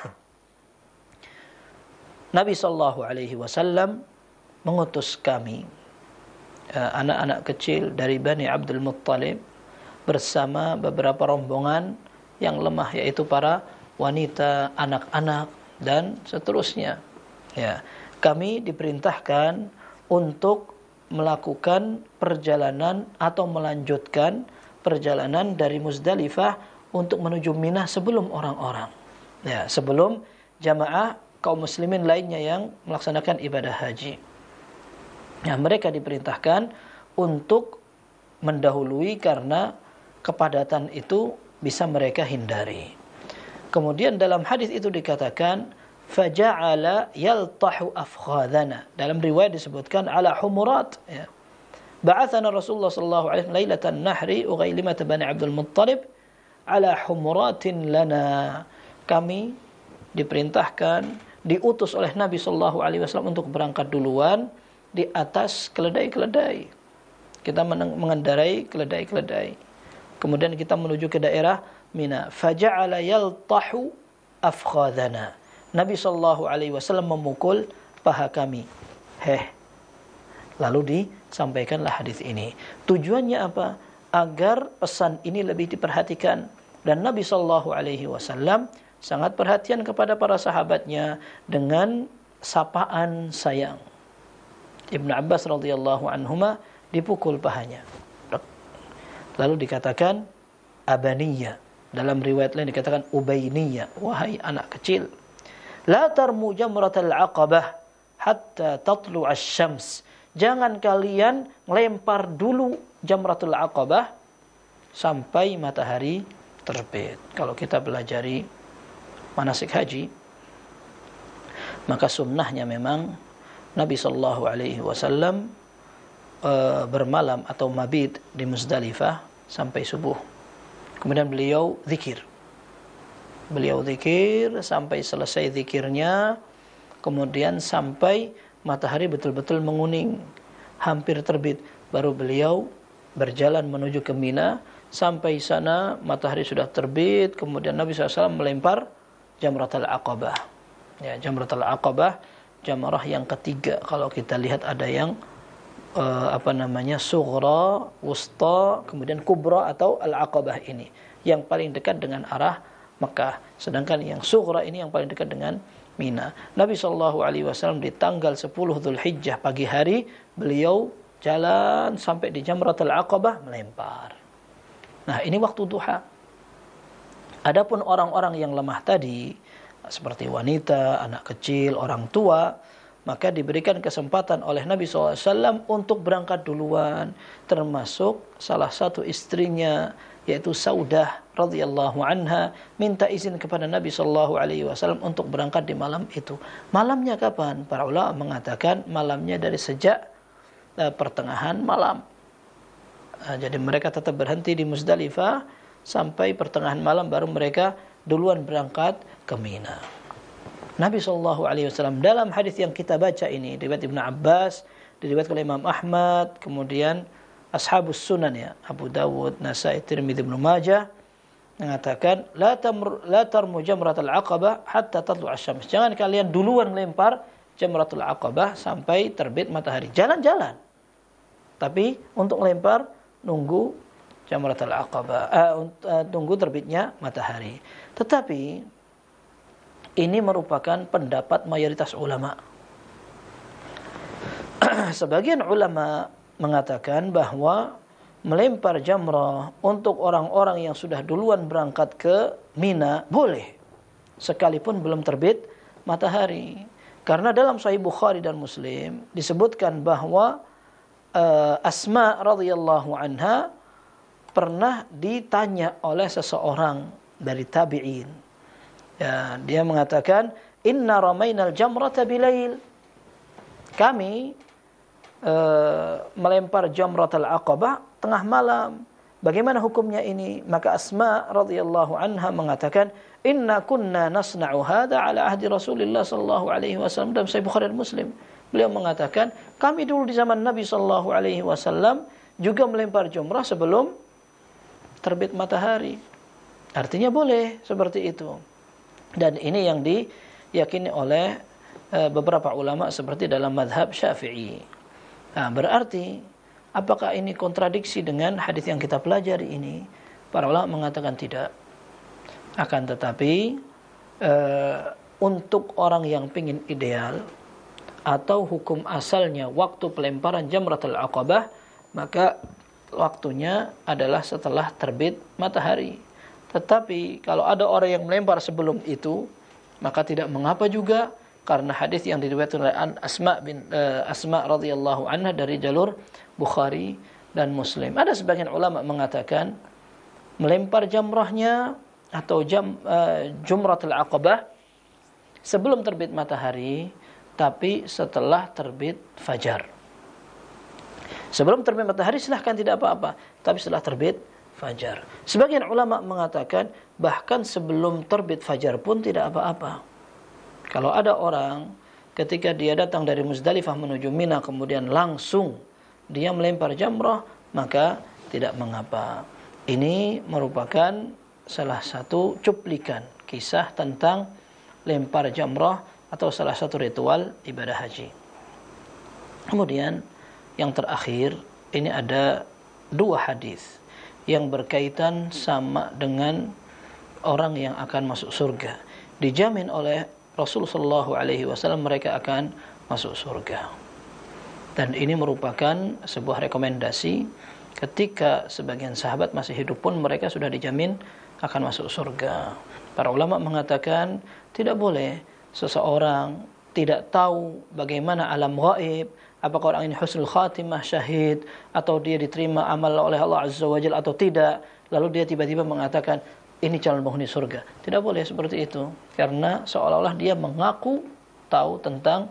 Nabi sallallahu alaihi wasallam mengutus kami, anak-anak kecil dari Bani Abdul Muttalib bersama beberapa rombongan yang lemah, yaitu para wanita, anak-anak dan seterusnya. Ya, kami diperintahkan untuk melakukan perjalanan atau melanjutkan perjalanan dari Muzdalifah untuk menuju Mina sebelum orang-orang. Ya, sebelum jamaah kaum muslimin lainnya yang melaksanakan ibadah haji. Nah, mereka diperintahkan untuk mendahului karena kepadatan itu bisa mereka hindari. Kemudian dalam hadis itu dikatakan faja'ala yaltahu afkhadana. Dalam riwayat disebutkan ala humurat, ya. Ba'athana Rasulullah sallallahu alaihi wasallam lailatan nahri ughailimah bani Abdul Muttalib ala humuratin lana. Kami diperintahkan, diutus oleh Nabi sallallahu alaihi wasallam untuk berangkat duluan di atas keledai-keledai. Kita mengendarai keledai-keledai. Kemudian kita menuju ke daerah Mina. Faja'ala yaltahu afkhadana. Nabi sallallahu alaihi wasallam memukul paha kami. Lalu disampaikanlah hadis ini. Tujuannya apa? Agar pesan ini lebih diperhatikan, dan Nabi sallallahu alaihi wasallam sangat perhatian kepada para sahabatnya dengan sapaan sayang. Ibnu Abbas radhiyallahu anhuma dipukul pahanya. Lalu dikatakan abaniyya. Dalam riwayat lain dikatakan ubainiyya. Wahai anak kecil, la tarmu jamratal aqabah hatta tatlu asy-syams. Jangan kalian lempar dulu jamratul aqabah sampai matahari terbit. Kalau kita belajari manasik haji, maka sunnahnya memang Nabi sallallahu alaihi wasallam bermalam atau mabit di Muzdalifah sampai subuh. Kemudian beliau zikir. Beliau zikir sampai selesai zikirnya, kemudian sampai matahari betul-betul menguning, hampir terbit, baru beliau berjalan menuju ke Mina. Sampai sana matahari sudah terbit, kemudian Nabi SAW melempar Jamratul Aqabah. Ya, Jamratul Aqabah, jamrah yang ketiga. Kalau kita lihat ada yang sughra, wusta, kemudian kubra atau al-aqabah ini yang paling dekat dengan arah Mekah. Sedangkan yang sughra ini yang paling dekat dengan Mina. Nabi sallallahu alaihi wasallam di tanggal 10 Dzulhijjah pagi hari beliau jalan sampai di Jamratul Aqabah melempar. Nah, ini waktu duha. Adapun orang-orang yang lemah tadi seperti wanita, anak kecil, orang tua, maka diberikan kesempatan oleh Nabi SAW untuk berangkat duluan, termasuk salah satu istrinya yaitu Saudah radhiyallahu anha minta izin kepada Nabi SAW untuk berangkat di malam itu. Malamnya kapan? Para ulama mengatakan malamnya dari sejak pertengahan malam. Jadi mereka tetap berhenti di Muzdalifah sampai pertengahan malam, baru mereka duluan berangkat ke Mina. Nabi SAW dalam hadis yang kita baca ini, riwayat Ibnu Abbas, diriwayatkan oleh Imam Ahmad, kemudian Ashabus Sunan, ya, Abu Dawud, Nasai, Tirmidzi, Ibnu Majah, mengatakan la tarmu jamratul aqabah hatta tatlu asy-syams. Jangan kalian duluan melempar jamratul aqabah sampai terbit matahari. Jalan-jalan. Tapi untuk melempar nunggu jamratul aqabah, tunggu terbitnya matahari. Tetapi ini merupakan pendapat mayoritas ulama. sebagian ulama mengatakan bahwa melempar jamrah untuk orang-orang yang sudah duluan berangkat ke Mina boleh, sekalipun belum terbit matahari. Karena dalam Sahih Bukhari dan Muslim disebutkan bahwa Asma radhiyallahu anha pernah ditanya oleh seseorang dari tabi'in. Ya, dia mengatakan, "Inna ramainal jamrata bilail." Kami melempar jamratul aqabah tengah malam. Bagaimana hukumnya ini? Maka Asma radhiyallahu anha mengatakan, "Inna kunna nasna'u hadza ala ahdi Rasulillah sallallahu alaihi wasallam." Dalam Sahih Bukhari dan Muslim, beliau mengatakan, kami dulu di zaman Nabi sallallahu alaihi wasallam juga melempar jumrah sebelum terbit matahari. Artinya boleh seperti itu. Dan ini yang diyakini oleh beberapa ulama seperti dalam mazhab Syafi'i. Nah, berarti apakah ini kontradiksi dengan hadis yang kita pelajari ini? Para ulama mengatakan tidak. Akan tetapi untuk orang yang pingin ideal atau hukum asalnya waktu pelemparan jamratul aqabah, maka waktunya adalah setelah terbit matahari. Tetapi kalau ada orang yang melempar sebelum itu, maka tidak mengapa juga, karena hadis yang diriwayatkan oleh Asma radhiyallahu anha dari jalur Bukhari dan Muslim. Ada sebagian ulama mengatakan melempar jamrahnya atau jumratul aqabah sebelum terbit matahari, tapi setelah terbit fajar. Sebelum terbit matahari silahkan, tidak apa-apa, tapi setelah terbit fajar. Sebagian ulama mengatakan bahkan sebelum terbit fajar pun tidak apa-apa. Kalau ada orang ketika dia datang dari Muzdalifah menuju Mina kemudian langsung dia melempar jamrah, maka tidak mengapa. Ini merupakan salah satu cuplikan kisah tentang lempar jamrah atau salah satu ritual ibadah haji. Kemudian yang terakhir, ini ada dua hadis yang berkaitan sama dengan orang yang akan masuk surga. Dijamin oleh Rasulullah SAW mereka akan masuk surga. Dan ini merupakan sebuah rekomendasi ketika sebagian sahabat masih hidup pun mereka sudah dijamin akan masuk surga. Para ulama mengatakan tidak boleh seseorang tidak tahu bagaimana alam gaib, apakah orang ini husnul khatimah, syahid, atau dia diterima amal oleh Allah Azza wa Jalla atau tidak, lalu dia tiba-tiba mengatakan ini calon penghuni surga. Tidak boleh seperti itu, karena seolah-olah dia mengaku tahu tentang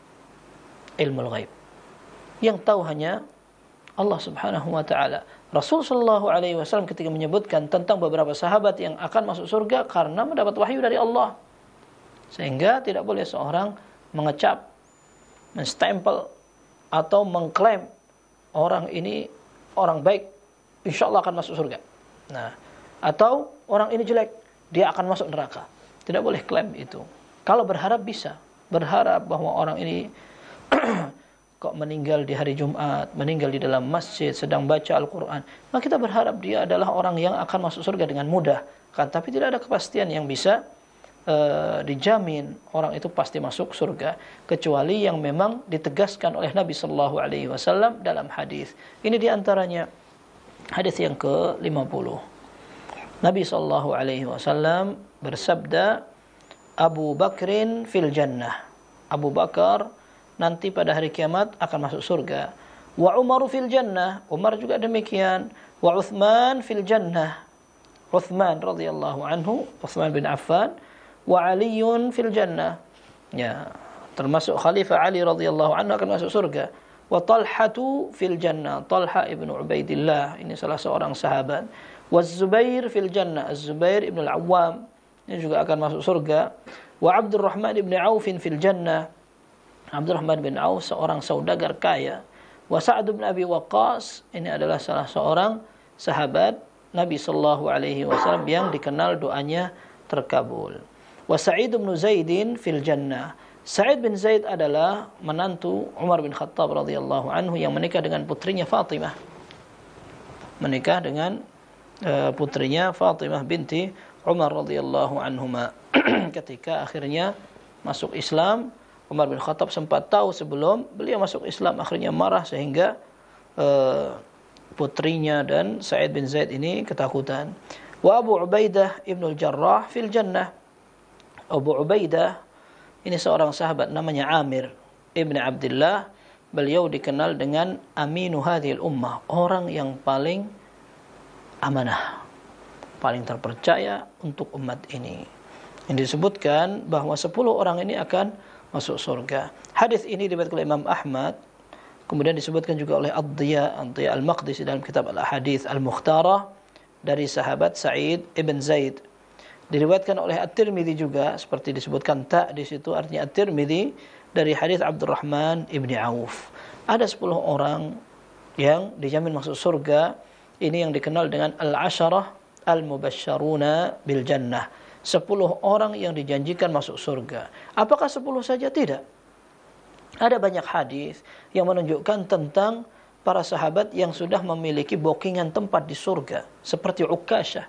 ilmu ghaib. Yang tahu hanya Allah Subhanahu wa taala. Rasul sallallahu alaihi wasallam ketika menyebutkan tentang beberapa sahabat yang akan masuk surga karena mendapat wahyu dari Allah. Sehingga tidak boleh seorang mengecap, menstempel atau mengklaim orang ini orang baik, insyaallah akan masuk surga. Nah, atau orang ini jelek, dia akan masuk neraka. Tidak boleh klaim itu. Kalau berharap bisa, berharap bahwa orang ini kok meninggal di hari Jumat, meninggal di dalam masjid sedang baca Al-Quran, maka kita berharap dia adalah orang yang akan masuk surga dengan mudah. Kan, tapi tidak ada kepastian yang bisa dijamin orang itu pasti masuk surga, kecuali yang memang ditegaskan oleh Nabi sallallahu alaihi wasallam dalam hadis. Ini diantaranya hadis yang ke-50. Nabi sallallahu alaihi wasallam bersabda, Abu Bakrin fil jannah. Abu Bakar nanti pada hari kiamat akan masuk surga. Wa Umaru fil jannah. Umar juga demikian. Wa Uthman fil jannah. Uthman radhiyallahu anhu, Uthman bin Affan. Wa Aliun fil jannah. Ya, termasuk Khalifah Ali radhiyallahu anhu akan masuk surga. Wa Talhatu fil jannah. Talha ibn Ubaidillah, ini salah seorang sahabat. Wa Zubair fil jannah. Az-Zubair ibn al-Awwam, ini juga akan masuk surga. Wa Abdurrahman ibn Auf fil jannah. Abdurrahman bin Auf seorang saudagar kaya. Wa Sa'ad bin Abi Waqqas, ini adalah salah seorang sahabat Nabi sallallahu alaihi wasallam yang dikenal doanya terkabul. Wa Sa'id bin Zaidin fil jannah. Sa'id bin Zaid adalah menantu Umar bin Khattab radhiyallahu anhu yang menikah dengan putrinya Fatimah. Menikah dengan putrinya Fatimah binti Umar radhiyallahu anhuma. Ketika akhirnya masuk Islam, Umar bin Khattab sempat tahu sebelum beliau masuk Islam, akhirnya marah sehingga putrinya dan Sa'id bin Zaid ini ketakutan. Wa Abu Ubaidah Ibnul Jarrah fil jannah. Abu Ubaidah ini seorang sahabat namanya Amir Ibn Abdullah. Beliau dikenal dengan aminu hadhil ummah, orang yang paling amanah, paling terpercaya untuk umat ini. Yang disebutkan bahwa 10 orang ini akan masuk surga. Hadis ini diriwayatkan oleh Imam Ahmad, kemudian disebutkan juga oleh Ad-Diya Al-Maqdisi dalam kitab Al-Ahadits Al-Mukhtarah dari sahabat Sa'id ibn Zaid. Diriwayatkan oleh At-Tirmidzi juga, seperti disebutkan tak di situ, artinya At-Tirmidzi dari hadis Abdurrahman ibni Auf. Ada 10 orang yang dijamin masuk surga. Ini yang dikenal dengan Al-Asharah Al-Mubasysyaruna bil Jannah. 10 orang yang dijanjikan masuk surga. Apakah 10 saja? Tidak. Ada banyak hadis yang menunjukkan tentang para sahabat yang sudah memiliki bookingan tempat di surga, seperti Ukasyah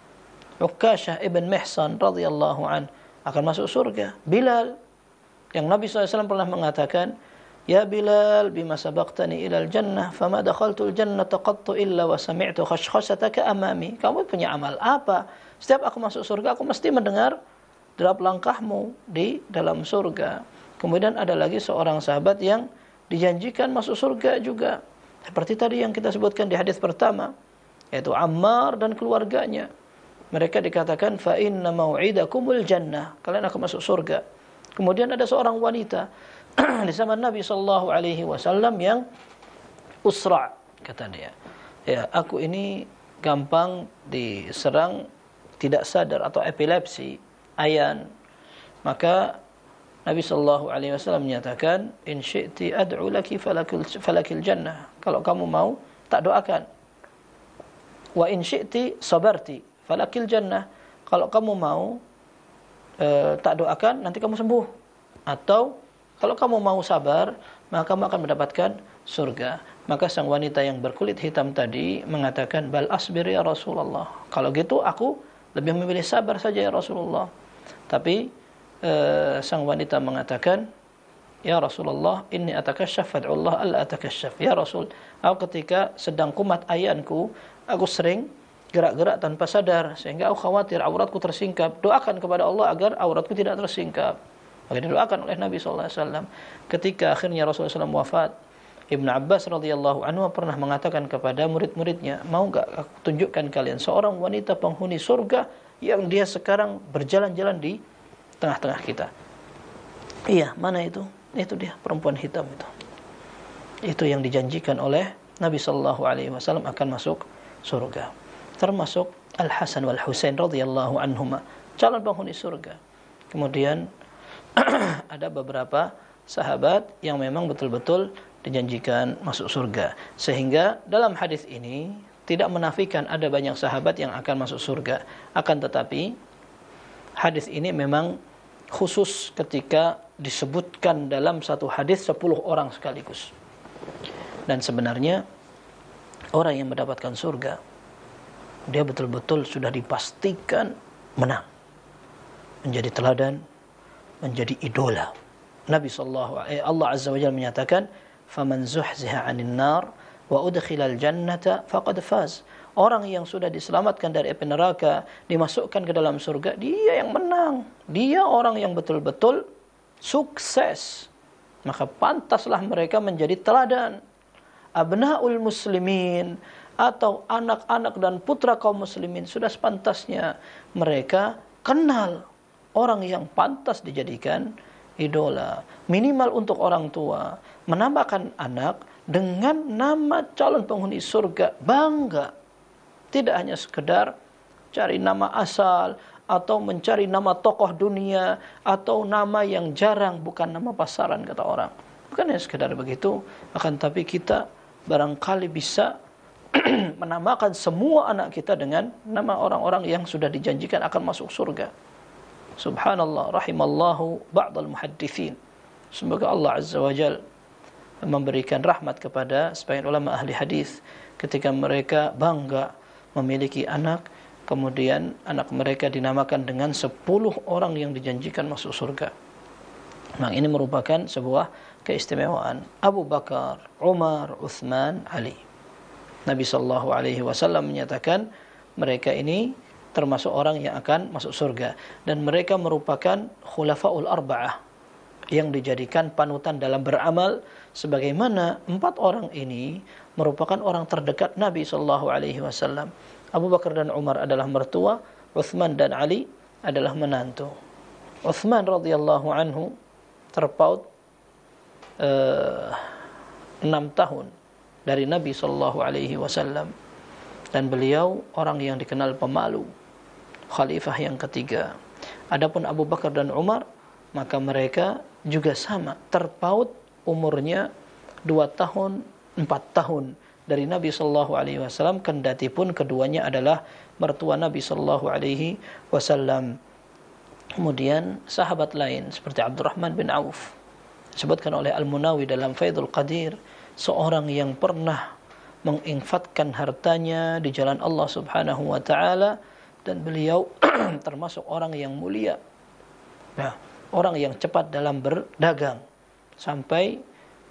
ibn Mihsan radhiyallahu an akan masuk surga. Bilal, yang Nabi SAW pernah mengatakan, ya Bilal, bima sabaqtani ilal jannah fama dakhaltul jannata qattu illa wa sami'tu khashkhashataka amami. Kamu punya amal apa? Setiap aku masuk surga, aku mesti mendengar derap langkahmu di dalam surga. Kemudian ada lagi seorang sahabat yang dijanjikan masuk surga juga, seperti tadi yang kita sebutkan di hadis pertama, yaitu Ammar dan keluarganya. Mereka dikatakan fa inna mau'idakumul jannah, kalian akan masuk surga. Kemudian ada seorang wanita di zaman Nabi sallallahu alaihi wasallam yang usra, kata dia. Ya, aku ini gampang diserang tidak sadar atau epilepsi, ayan. Maka Nabi sallallahu alaihi wasallam menyatakan, in syi'ti ad'u laki falakil jannah. Kalau kamu mau, tak doakan. Wa in syi'ti sabarti falakil jannah. Kalau kamu mau tak doakan, nanti kamu sembuh. Atau kalau kamu mau sabar, maka kamu akan mendapatkan surga. Maka sang wanita yang berkulit hitam tadi mengatakan, bal asbir ya Rasulullah. Kalau gitu aku lebih memilih sabar saja ya Rasulullah. Tapi sang wanita mengatakan, ya Rasulullah, inni atakasyaf fad'ullah alla atakasyaf. Ya Rasul, aku ketika sedang kumat ayanku, aku sering gerak-gerak tanpa sadar, sehingga aku khawatir auratku tersingkap. Doakan kepada Allah agar auratku tidak tersingkap. Maka didoakan oleh Nabi SAW. Ketika akhirnya Rasulullah SAW wafat, Ibn Abbas radhiyallahu anhu pernah mengatakan kepada murid-muridnya, mau enggak aku tunjukkan kalian seorang wanita penghuni surga yang dia sekarang berjalan-jalan di tengah-tengah kita. Iya, mana itu? Itu dia, perempuan hitam itu. Itu yang dijanjikan oleh Nabi sallallahu alaihi wasallam akan masuk surga. Termasuk Al-Hasan wal Husain radhiyallahu anhuma, calon penghuni surga. Kemudian ada beberapa sahabat yang memang betul-betul dijanjikan masuk surga. Sehingga dalam hadis ini tidak menafikan ada banyak sahabat yang akan masuk surga. Akan tetapi hadis ini memang khusus ketika disebutkan dalam satu hadis 10 orang sekaligus. Dan sebenarnya orang yang mendapatkan surga, dia betul-betul sudah dipastikan menang, menjadi teladan, menjadi idola. Allah Azza wa Jalla menyatakan, faman zuhziha 'anil nar wa udkhilal jannata faqad faz. Orang yang sudah diselamatkan dari api neraka, dimasukkan ke dalam surga, dia yang menang. Dia orang yang betul-betul sukses. Maka pantaslah mereka menjadi teladan. Abnaul muslimin, atau anak-anak dan putra kaum muslimin, sudah sepantasnya mereka kenal orang yang pantas dijadikan idola. Minimal untuk orang tua, menambahkan anak dengan nama calon penghuni surga, bangga. Tidak hanya sekedar cari nama asal, atau mencari nama tokoh dunia, atau nama yang jarang, bukan nama pasaran kata orang. Bukan hanya sekedar begitu, akan tapi kita barangkali bisa menamakan semua anak kita dengan nama orang-orang yang sudah dijanjikan akan masuk surga. Subhanallah, rahimallahu ba'dal muhaddithin. Semoga Allah Azza wa Jal memberikan rahmat kepada sebagian ulama ahli hadis ketika mereka bangga memiliki anak, kemudian anak mereka dinamakan dengan 10 orang yang dijanjikan masuk surga. Memang ini merupakan sebuah keistimewaan. Abu Bakar, Umar, Uthman, Ali. Nabi sallallahu alaihi wasallam menyatakan mereka ini termasuk orang yang akan masuk surga dan mereka merupakan khulafaul arba'ah yang dijadikan panutan dalam beramal, sebagaimana 4 orang ini merupakan orang terdekat Nabi sallallahu alaihi wasallam. Abu Bakar dan Umar adalah mertua, Uthman dan Ali adalah menantu. Uthman radhiyallahu anhu terpaut 6 tahun dari Nabi sallallahu alaihi wasallam dan beliau orang yang dikenal pemalu, khalifah yang ketiga. Adapun Abu Bakar dan Umar, maka mereka juga sama, terpaut umurnya 2 tahun, 4 tahun dari Nabi sallallahu alaihi wasallam, kendati pun keduanya adalah mertua Nabi sallallahu alaihi wasallam. Kemudian sahabat lain seperti Abdurrahman bin Auf disebutkan oleh Al-Munawi dalam Faidul Qadir, seorang yang pernah menginfakkan hartanya di jalan Allah Subhanahu wa taala dan beliau termasuk orang yang mulia. Nah, orang yang cepat dalam berdagang sampai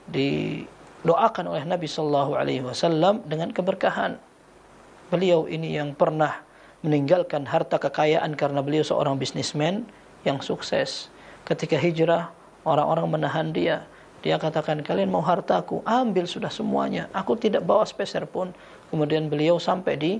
didoakan oleh Nabi sallallahu alaihi wasallam dengan keberkahan. Beliau ini yang pernah meninggalkan harta kekayaan karena beliau seorang bisnismen yang sukses. Ketika hijrah, orang-orang menahan dia. Dia katakan, kalian mau hartaku? Ambil sudah semuanya. Aku tidak bawa sepeser pun. Kemudian beliau sampai di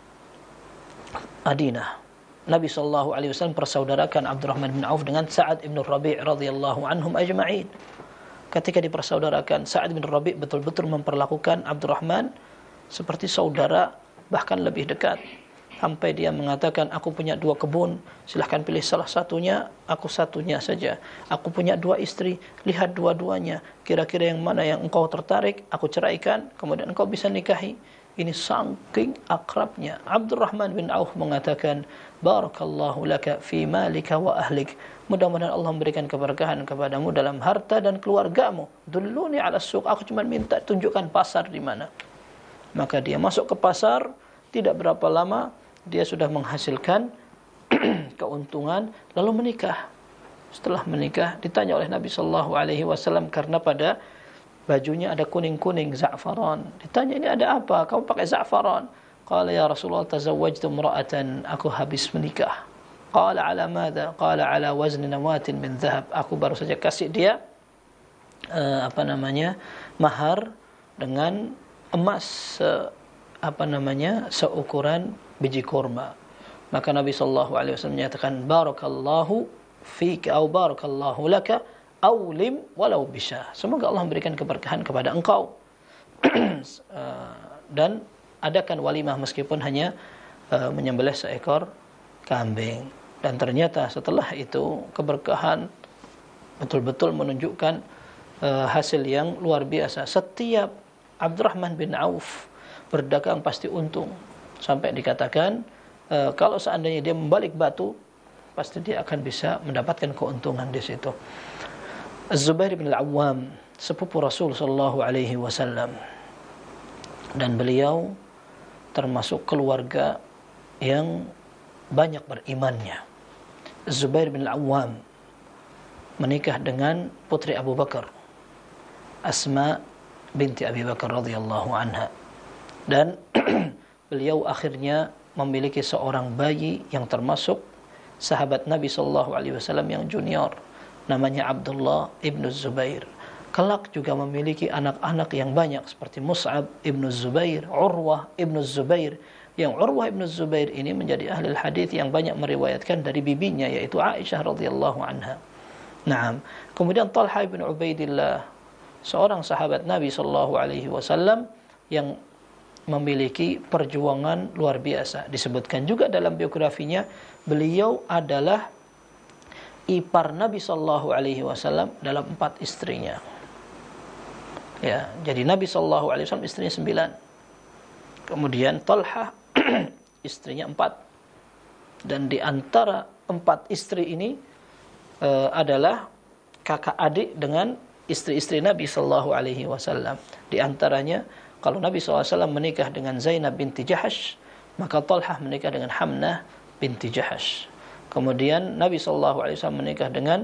Madinah. Nabi SAW persaudarakan Abdurrahman bin Auf dengan Sa'ad bin Rabi' radhiyallahu anhum ajma'in. Ketika dipersaudarakan, Sa'ad bin Rabi' betul-betul memperlakukan Abdurrahman seperti saudara, bahkan lebih dekat. Sampai dia mengatakan, aku punya 2 kebun, silahkan pilih salah satunya, aku satunya saja. Aku punya 2 istri, lihat dua-duanya. Kira-kira yang mana yang engkau tertarik, aku ceraikan, kemudian engkau bisa nikahi. Ini saking akrabnya. Abdurrahman bin Auf mengatakan, barakallahu laka fi malika wa ahlik. Mudah-mudahan Allah memberikan keberkahan kepadamu dalam harta dan keluargamu. Dulluni ala suq, aku cuma minta tunjukkan pasar di mana. Maka dia masuk ke pasar, tidak berapa lama dia sudah menghasilkan keuntungan, lalu menikah. Setelah menikah ditanya oleh Nabi sallallahu alaihi wasallam karena pada bajunya ada kuning-kuning za'faran. Ditanya, ini ada apa? Kamu pakai za'faran? Qala ya Rasulullah, tazawwajtu imra'atan, aku habis menikah. Qala ala madza? Qala ala wazni nawatin min dhahab. Aku baru saja kasih dia mahar dengan emas seukuran biji kurma. Maka Nabi sallallahu alaihi wasallam menyatakan, barakallahu fika au barakallahu laka aulim walau bisha. Semoga Allah memberikan keberkahan kepada engkau. Dan adakan walimah meskipun hanya menyembelih seekor kambing. Dan ternyata setelah itu keberkahan betul-betul menunjukkan hasil yang luar biasa. Setiap Abdurrahman bin Auf berdagang pasti untung. Sampai dikatakan kalau seandainya dia membalik batu, pasti dia akan bisa mendapatkan keuntungan di situ. Az-Zubair bin Al-Awwam, sepupu Rasul sallallahu alaihi wasallam, dan beliau termasuk keluarga yang banyak berimannya. Az-Zubair bin Al-Awwam menikah dengan putri Abu Bakar, Asma binti Abi Bakar radhiyallahu anha, dan beliau akhirnya memiliki seorang bayi yang termasuk sahabat Nabi sallallahu alaihi wasallam yang junior, namanya Abdullah ibn Zubair. Kelak juga memiliki anak-anak yang banyak seperti Mus'ab ibn Zubair, Urwah ibn Zubair. Yang Urwah ibn Zubair ini menjadi ahli hadis yang banyak meriwayatkan dari bibinya, yaitu Aisyah radhiyallahu anha. Naam. Kemudian Talha ibn Ubaidillah, seorang sahabat Nabi sallallahu alaihi wasallam yang memiliki perjuangan luar biasa. Disebutkan juga dalam biografinya, beliau adalah ipar Nabi sallallahu alaihi wasallam dalam 4 istrinya. Ya, jadi Nabi sallallahu alaihi wasallam istrinya 9. Kemudian Talha istrinya 4. Dan di antara 4 istri ini adalah kakak adik dengan istri-istri Nabi sallallahu alaihi wasallam. Di antaranya, kalau Nabi SAW menikah dengan Zainab binti Jahash, maka Talhah menikah dengan Hamnah binti Jahash. Kemudian Nabi SAW menikah dengan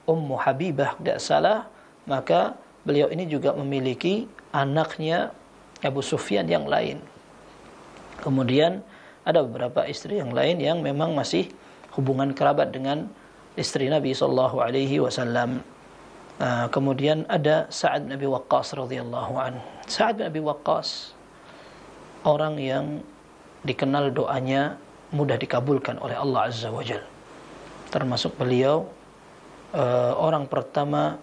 Ummu Habibah tidak salah, maka beliau ini juga memiliki anaknya Abu Sufyan yang lain. Kemudian ada beberapa istri yang lain yang memang masih hubungan kerabat dengan istri Nabi sallallahu alaihi wasallam. Kemudian ada Sa'ad bin Abi Waqqas radhiyallahu an. Sa'ad bin Abi Waqqas orang yang dikenal doanya mudah dikabulkan oleh Allah Azza wa Jalla. Termasuk beliau orang pertama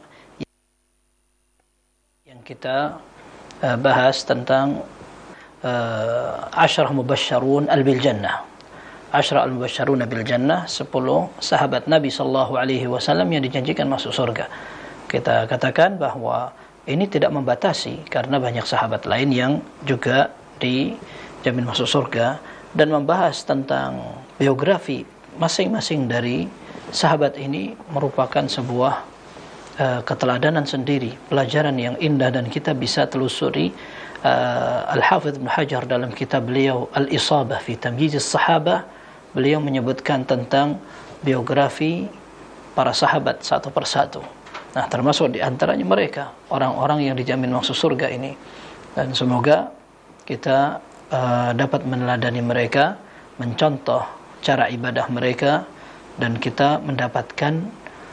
yang kita bahas tentang Asyrah Mubasysyarun bil Jannah. Asyrah al-Mubasysyarun bil Jannah, 10 sahabat Nabi sallallahu alaihi wasallam yang dijanjikan masuk surga. Kita katakan bahwa ini tidak membatasi karena banyak sahabat lain yang juga dijamin masuk surga, dan membahas tentang biografi masing-masing dari sahabat ini merupakan sebuah keteladanan sendiri, pelajaran yang indah, dan kita bisa telusuri. Al-Hafidh Ibn Hajar dalam kitab beliau Al-Isabah fi Tamyiz as-Sahabah, beliau menyebutkan tentang biografi para sahabat satu persatu. Nah, termasuk di antaranya mereka orang-orang yang dijamin masuk surga ini, dan semoga kita dapat meneladani mereka, mencontoh cara ibadah mereka, dan kita mendapatkan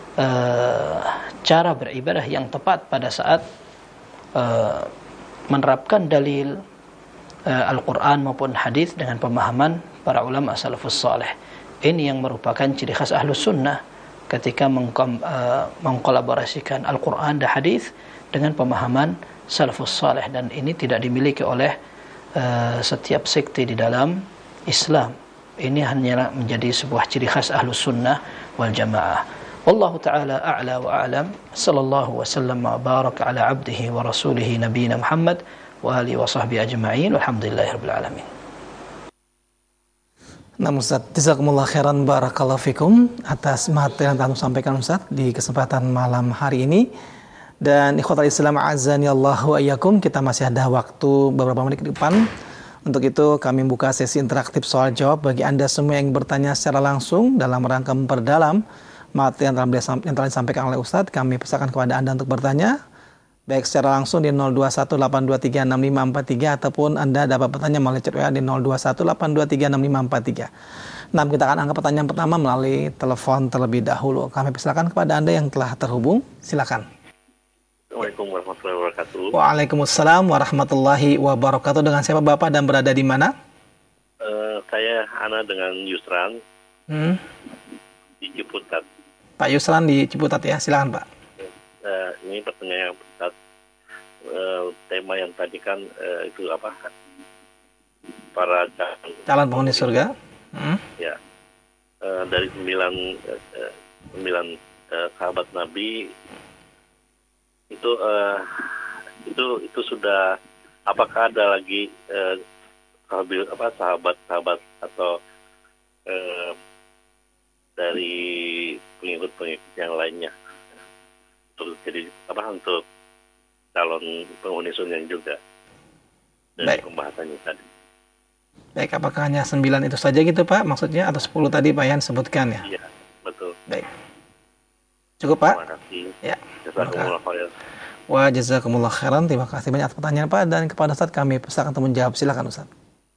cara beribadah yang tepat pada saat menerapkan dalil Al-Quran maupun hadis dengan pemahaman para ulama salafus saleh. Ini yang merupakan ciri khas Ahlus Sunnah ketika mengkolaborasikan Al-Quran dan hadis dengan pemahaman salafus saleh, dan ini tidak dimiliki oleh setiap sekte di dalam Islam. Ini hanya menjadi sebuah ciri khas Ahlus Sunnah wal Jamaah. Wallahu ta'ala a'la wa a'lam. Sallallahu wa sallam wa baraka ala abdihi wa rasulihi nabiyina Muhammad wa alihi wa sahbihi ajma'in. Walhamdulillahirabbil alamin. Nah, Ustaz, jazakumullah khairan barakallahu fikum atas materi yang telah sampaikan Ustaz di kesempatan malam hari ini. Dan ikhwatal Islam azani Allah wa iyyakum, kita masih ada waktu beberapa menit ke depan. Untuk itu kami buka sesi interaktif soal jawab bagi Anda semua yang bertanya secara langsung dalam rangka memperdalam materi yang telah disampaikan oleh Ustaz. Kami persilakan kepada Anda untuk bertanya baik secara langsung di 0218236543 ataupun Anda dapat bertanya melalui chat WA di 0218236543. Nah, kita akan angkat pertanyaan pertama melalui telepon terlebih dahulu. Kami persilakan kepada Anda yang telah terhubung. Silakan. Assalamualaikum warahmatullahi wabarakatuh. Waalaikumsalam warahmatullahi wabarakatuh. Dengan siapa Bapak dan berada di mana? Saya Ana dengan Yusran di Ciputat. Pak Yusran di Ciputat ya, silakan Pak. Ini pertanyaan yang Ustaz, tema yang tadi kan itu apa? Para calon penghuni surga. Ya, dari 9 sahabat Nabi itu sudah, apakah ada lagi sahabat atau dari pengikut yang lainnya untuk calon penghuni surga juga dari pembahasannya tadi. Baik, apakah hanya 9 itu saja gitu Pak maksudnya, atau 10 tadi Pak yang sebutkan ya? Iya, betul. Baik. Cukup Pak? Terima kasih. Ya. Jazakumullah khairan. Wa jazakumullah khairan. Terima kasih banyak atas pertanyaan Pak, dan kepada Ustaz kami persilakan untuk menjawab. Silakan Ustaz.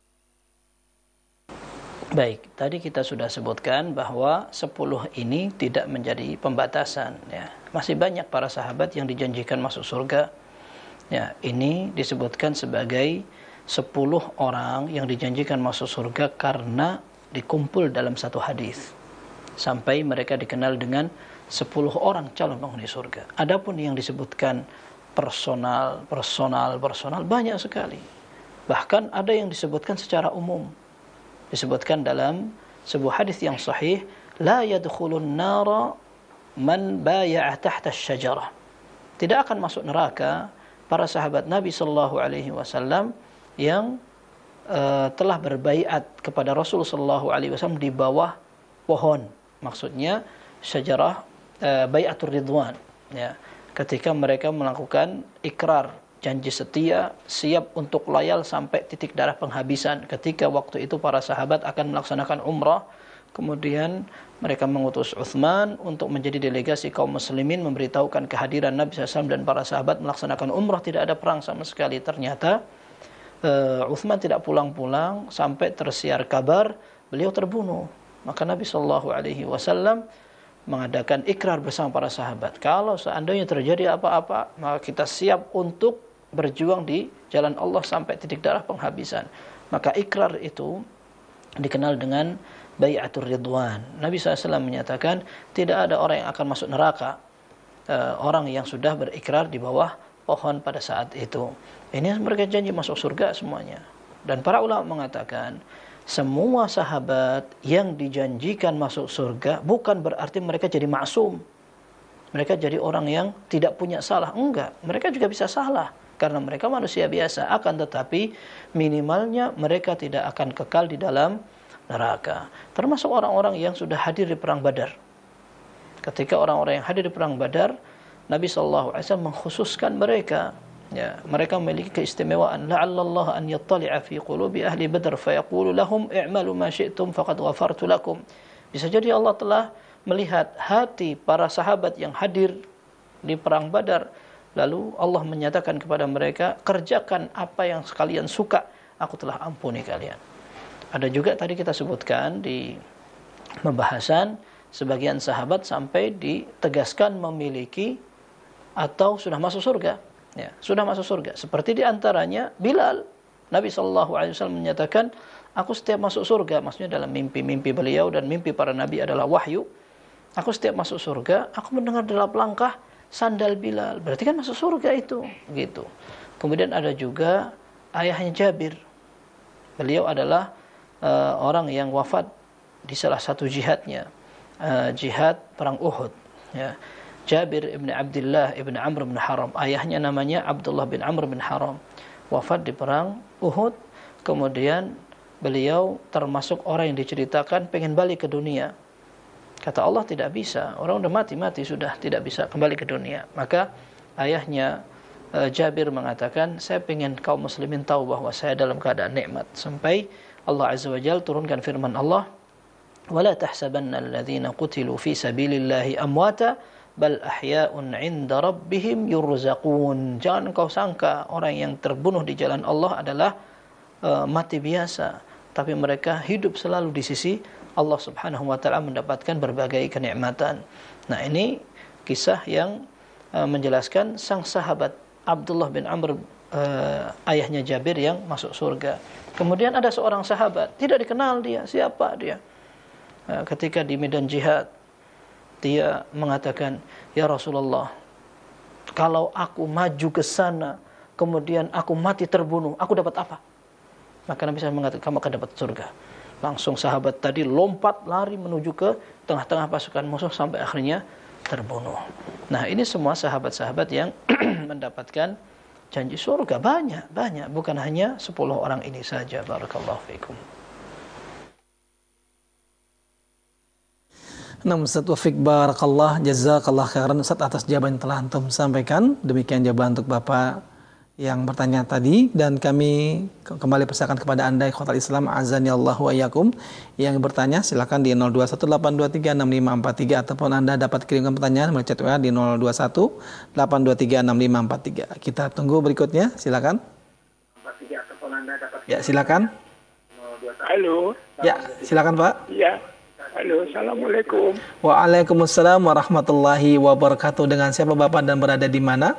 Baik, tadi kita sudah sebutkan bahwa 10 ini tidak menjadi pembatasan ya. Masih banyak para sahabat yang dijanjikan masuk surga. Ya, ini disebutkan sebagai 10 orang yang dijanjikan masuk surga karena dikumpul dalam satu hadis. Sampai mereka dikenal dengan 10 orang calon penghuni surga. Adapun yang disebutkan personal banyak sekali. Bahkan ada yang disebutkan secara umum. Disebutkan dalam sebuah hadis yang sahih, la yadkhulun nara man baya'a tahta asy-syajarah. Tidak akan masuk neraka para sahabat Nabi sallallahu alaihi wasallam yang telah berbaiat kepada Rasul sallallahu alaihi wasallam di bawah pohon. Maksudnya syajarah bai'atur ridwan ya. Ketika mereka melakukan ikrar, janji setia, siap untuk loyal sampai titik darah penghabisan. Ketika waktu itu para sahabat akan melaksanakan umrah Kemudian mereka mengutus Utsman untuk menjadi delegasi kaum muslimin memberitahukan kehadiran Nabi SAW dan para sahabat melaksanakan umrah. Tidak ada perang sama sekali. Ternyata Utsman tidak pulang-pulang sampai tersiar kabar beliau terbunuh. Maka Nabi SAW mengadakan ikrar bersama para sahabat. Kalau seandainya terjadi apa-apa, maka kita siap untuk berjuang di jalan Allah sampai titik darah penghabisan. Maka ikrar itu dikenal dengan Bai'atur Ridwan. Nabi SAW menyatakan tidak ada orang yang akan masuk neraka, orang yang sudah berikrar di bawah pohon pada saat itu. Ini mereka janji masuk surga semuanya. Dan para ulama mengatakan semua sahabat yang dijanjikan masuk surga bukan berarti mereka jadi maksum. Mereka jadi orang yang tidak punya salah. Enggak, mereka juga bisa salah karena mereka manusia biasa. Akan tetapi minimalnya mereka tidak akan kekal di dalam neraka. Termasuk orang-orang yang sudah hadir di perang Badar. Ketika orang-orang yang hadir di perang Badar, Nabi SAW mengkhususkan mereka. Ya, mereka memiliki keistimewaan. La'allallah an yattali'a fi qulubi ahli Badar fayaqulu lahum i'malu ma syi'tum faqad ghafartu lakum. Bisa jadi Allah telah melihat hati para sahabat yang hadir di perang Badar, lalu Allah menyatakan kepada mereka, kerjakan apa yang kalian suka, aku telah ampuni kalian. Ada juga tadi kita sebutkan di pembahasan sebagian sahabat sampai ditegaskan memiliki atau sudah masuk surga. Ya, sudah masuk surga. Seperti diantaranya Bilal. Nabi SAW menyatakan, aku setiap masuk surga, maksudnya dalam mimpi-mimpi beliau dan mimpi para nabi adalah wahyu. Aku setiap masuk surga, aku mendengar delap langkah sandal Bilal. Berarti kan masuk surga itu. Gitu. Kemudian ada juga ayahnya Jabir. Beliau adalah orang yang wafat di salah satu jihadnya, jihad perang Uhud. Ya. Jabir ibn Abdullah ibn Amr bin Haram, ayahnya namanya Abdullah bin Amr bin Haram, wafat di perang Uhud. Kemudian beliau termasuk orang yang diceritakan pengen balik ke dunia. Kata Allah tidak bisa, orang udah mati sudah, tidak bisa kembali ke dunia. Maka ayahnya Jabir mengatakan, saya pengen kaum muslimin tahu bahwa saya dalam keadaan nikmat. Sampai Allah Azza wa Jalla turunkan firman Allah, وَلَا تَحْسَبَنَّ الَّذِينَ قُتِلُوا فِي سَبِيلِ اللَّهِ أَمْوَاتًا بَلْ أَحْيَاءٌ عِنْدَ رَبِّهِمْ يُرْزَقُونَ. Jangan kau sangka orang yang terbunuh di jalan Allah adalah mati biasa, tapi mereka hidup selalu di sisi Allah Subhanahu wa taala mendapatkan berbagai kenikmatan. Nah, ini kisah yang menjelaskan sang sahabat Abdullah bin Amr, ayahnya Jabir yang masuk surga. Kemudian ada seorang sahabat, tidak dikenal dia, siapa dia. Ketika di medan jihad, dia mengatakan, ya Rasulullah, kalau aku maju ke sana, kemudian aku mati terbunuh, aku dapat apa? Maka Nabi SAW mengatakan, kamu akan dapat surga. Langsung sahabat tadi lompat lari menuju ke tengah-tengah pasukan musuh sampai akhirnya terbunuh. Nah, ini semua sahabat-sahabat yang mendapatkan janji surga. Banyak, bukan hanya 10 orang ini saja. Barakallahu fikum. Namun Ustaz Wafiq barakallah, jazakallah khairan Ustaz atas jawaban yang telah antum sampaikan. Demikian jawaban untuk Bapak yang bertanya tadi, dan kami kembali persilakan kepada Anda ikhwatal Islam azani Allahu wa iyyakum yang bertanya, silakan di 0218236543 ataupun Anda dapat kirimkan pertanyaan melalui chat WA di 0218236543. Kita tunggu berikutnya, silakan. Ya, silakan. Halo. Ya, silakan Pak. Ya. Halo, assalamualaikum. Waalaikumsalam warahmatullahi wabarakatuh. Dengan siapa Bapak dan berada di mana?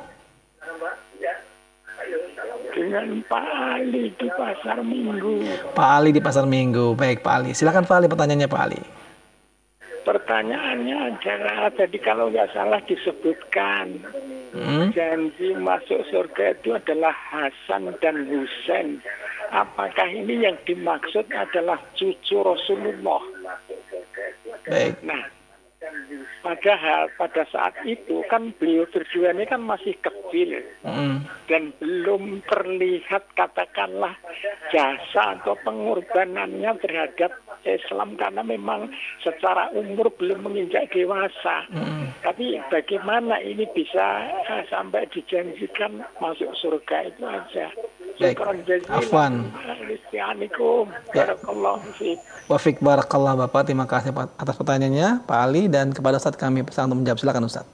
Dengan Pak Ali di Pasar Minggu. Pak Ali di Pasar Minggu. Baik Pak Ali, silakan Pak Ali, pertanyaannya Pak Ali. Pertanyaannya adalah, tadi kalau nggak salah disebutkan janji masuk surga itu adalah Hasan dan Husain. Apakah ini yang dimaksud adalah cucu Rasulullah? Baik. Nah, padahal pada saat itu kan beliau berdua ini kan masih kecil dan belum terlihat katakanlah jasa atau pengorbanannya terhadap Islam karena memang secara umur belum menginjak dewasa. Tapi bagaimana ini bisa sampai dijanjikan masuk surga itu aja. Baik, afwan. istianikum. Barakallahu fiik. Wafik barakallah Bapak, terima kasih atas pertanyaannya Pak Ali, dan kepada Ustaz kami pesan untuk menjawab. Silakan Ustaz.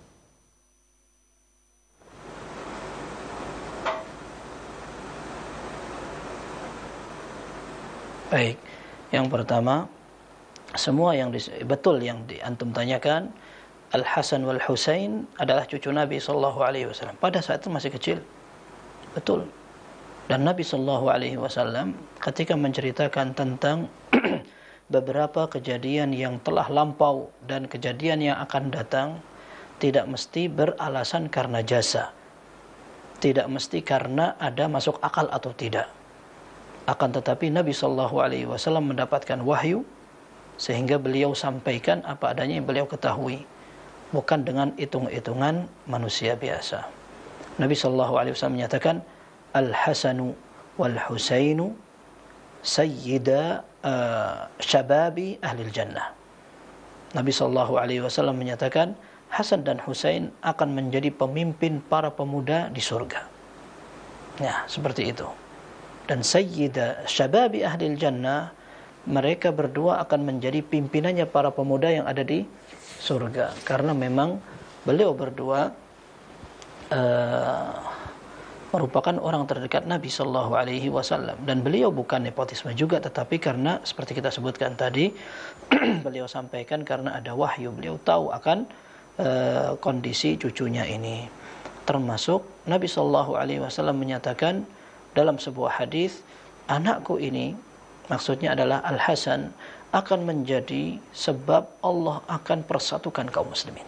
Baik, yang pertama, semua yang betul yang antum tanyakan, Al Hasan wal Husain adalah cucu Nabi sallallahu alaihi wasallam. Pada saat itu masih kecil. Betul. Dan Nabi sallallahu alaihi wasallam ketika menceritakan tentang beberapa kejadian yang telah lampau dan kejadian yang akan datang, tidak mesti beralasan karena jasa. Tidak mesti karena ada masuk akal atau tidak. Akan tetapi Nabi sallallahu alaihi wasallam mendapatkan wahyu sehingga beliau sampaikan apa adanya yang beliau ketahui, bukan dengan hitung-hitungan manusia biasa. Nabi sallallahu alaihi wasallam menyatakan Al-Hasanu wal Husainu sayyida syababi ahlil jannah. Nabi sallallahu alaihi wasallam menyatakan Hasan dan Husain akan menjadi pemimpin para pemuda di surga. Ya, seperti itu. Dan sayyida syababi ahlil jannah, mereka berdua akan menjadi pimpinannya para pemuda yang ada di surga, karena memang beliau berdua merupakan orang terdekat Nabi sallallahu alaihi wasallam, dan beliau bukan nepotisme juga, tetapi karena seperti kita sebutkan tadi beliau sampaikan karena ada wahyu, beliau tahu akan kondisi cucunya ini. Termasuk Nabi sallallahu alaihi wasallam menyatakan dalam sebuah hadis, anakku ini, maksudnya adalah Al-Hasan, akan menjadi sebab Allah akan persatukan kaum muslimin.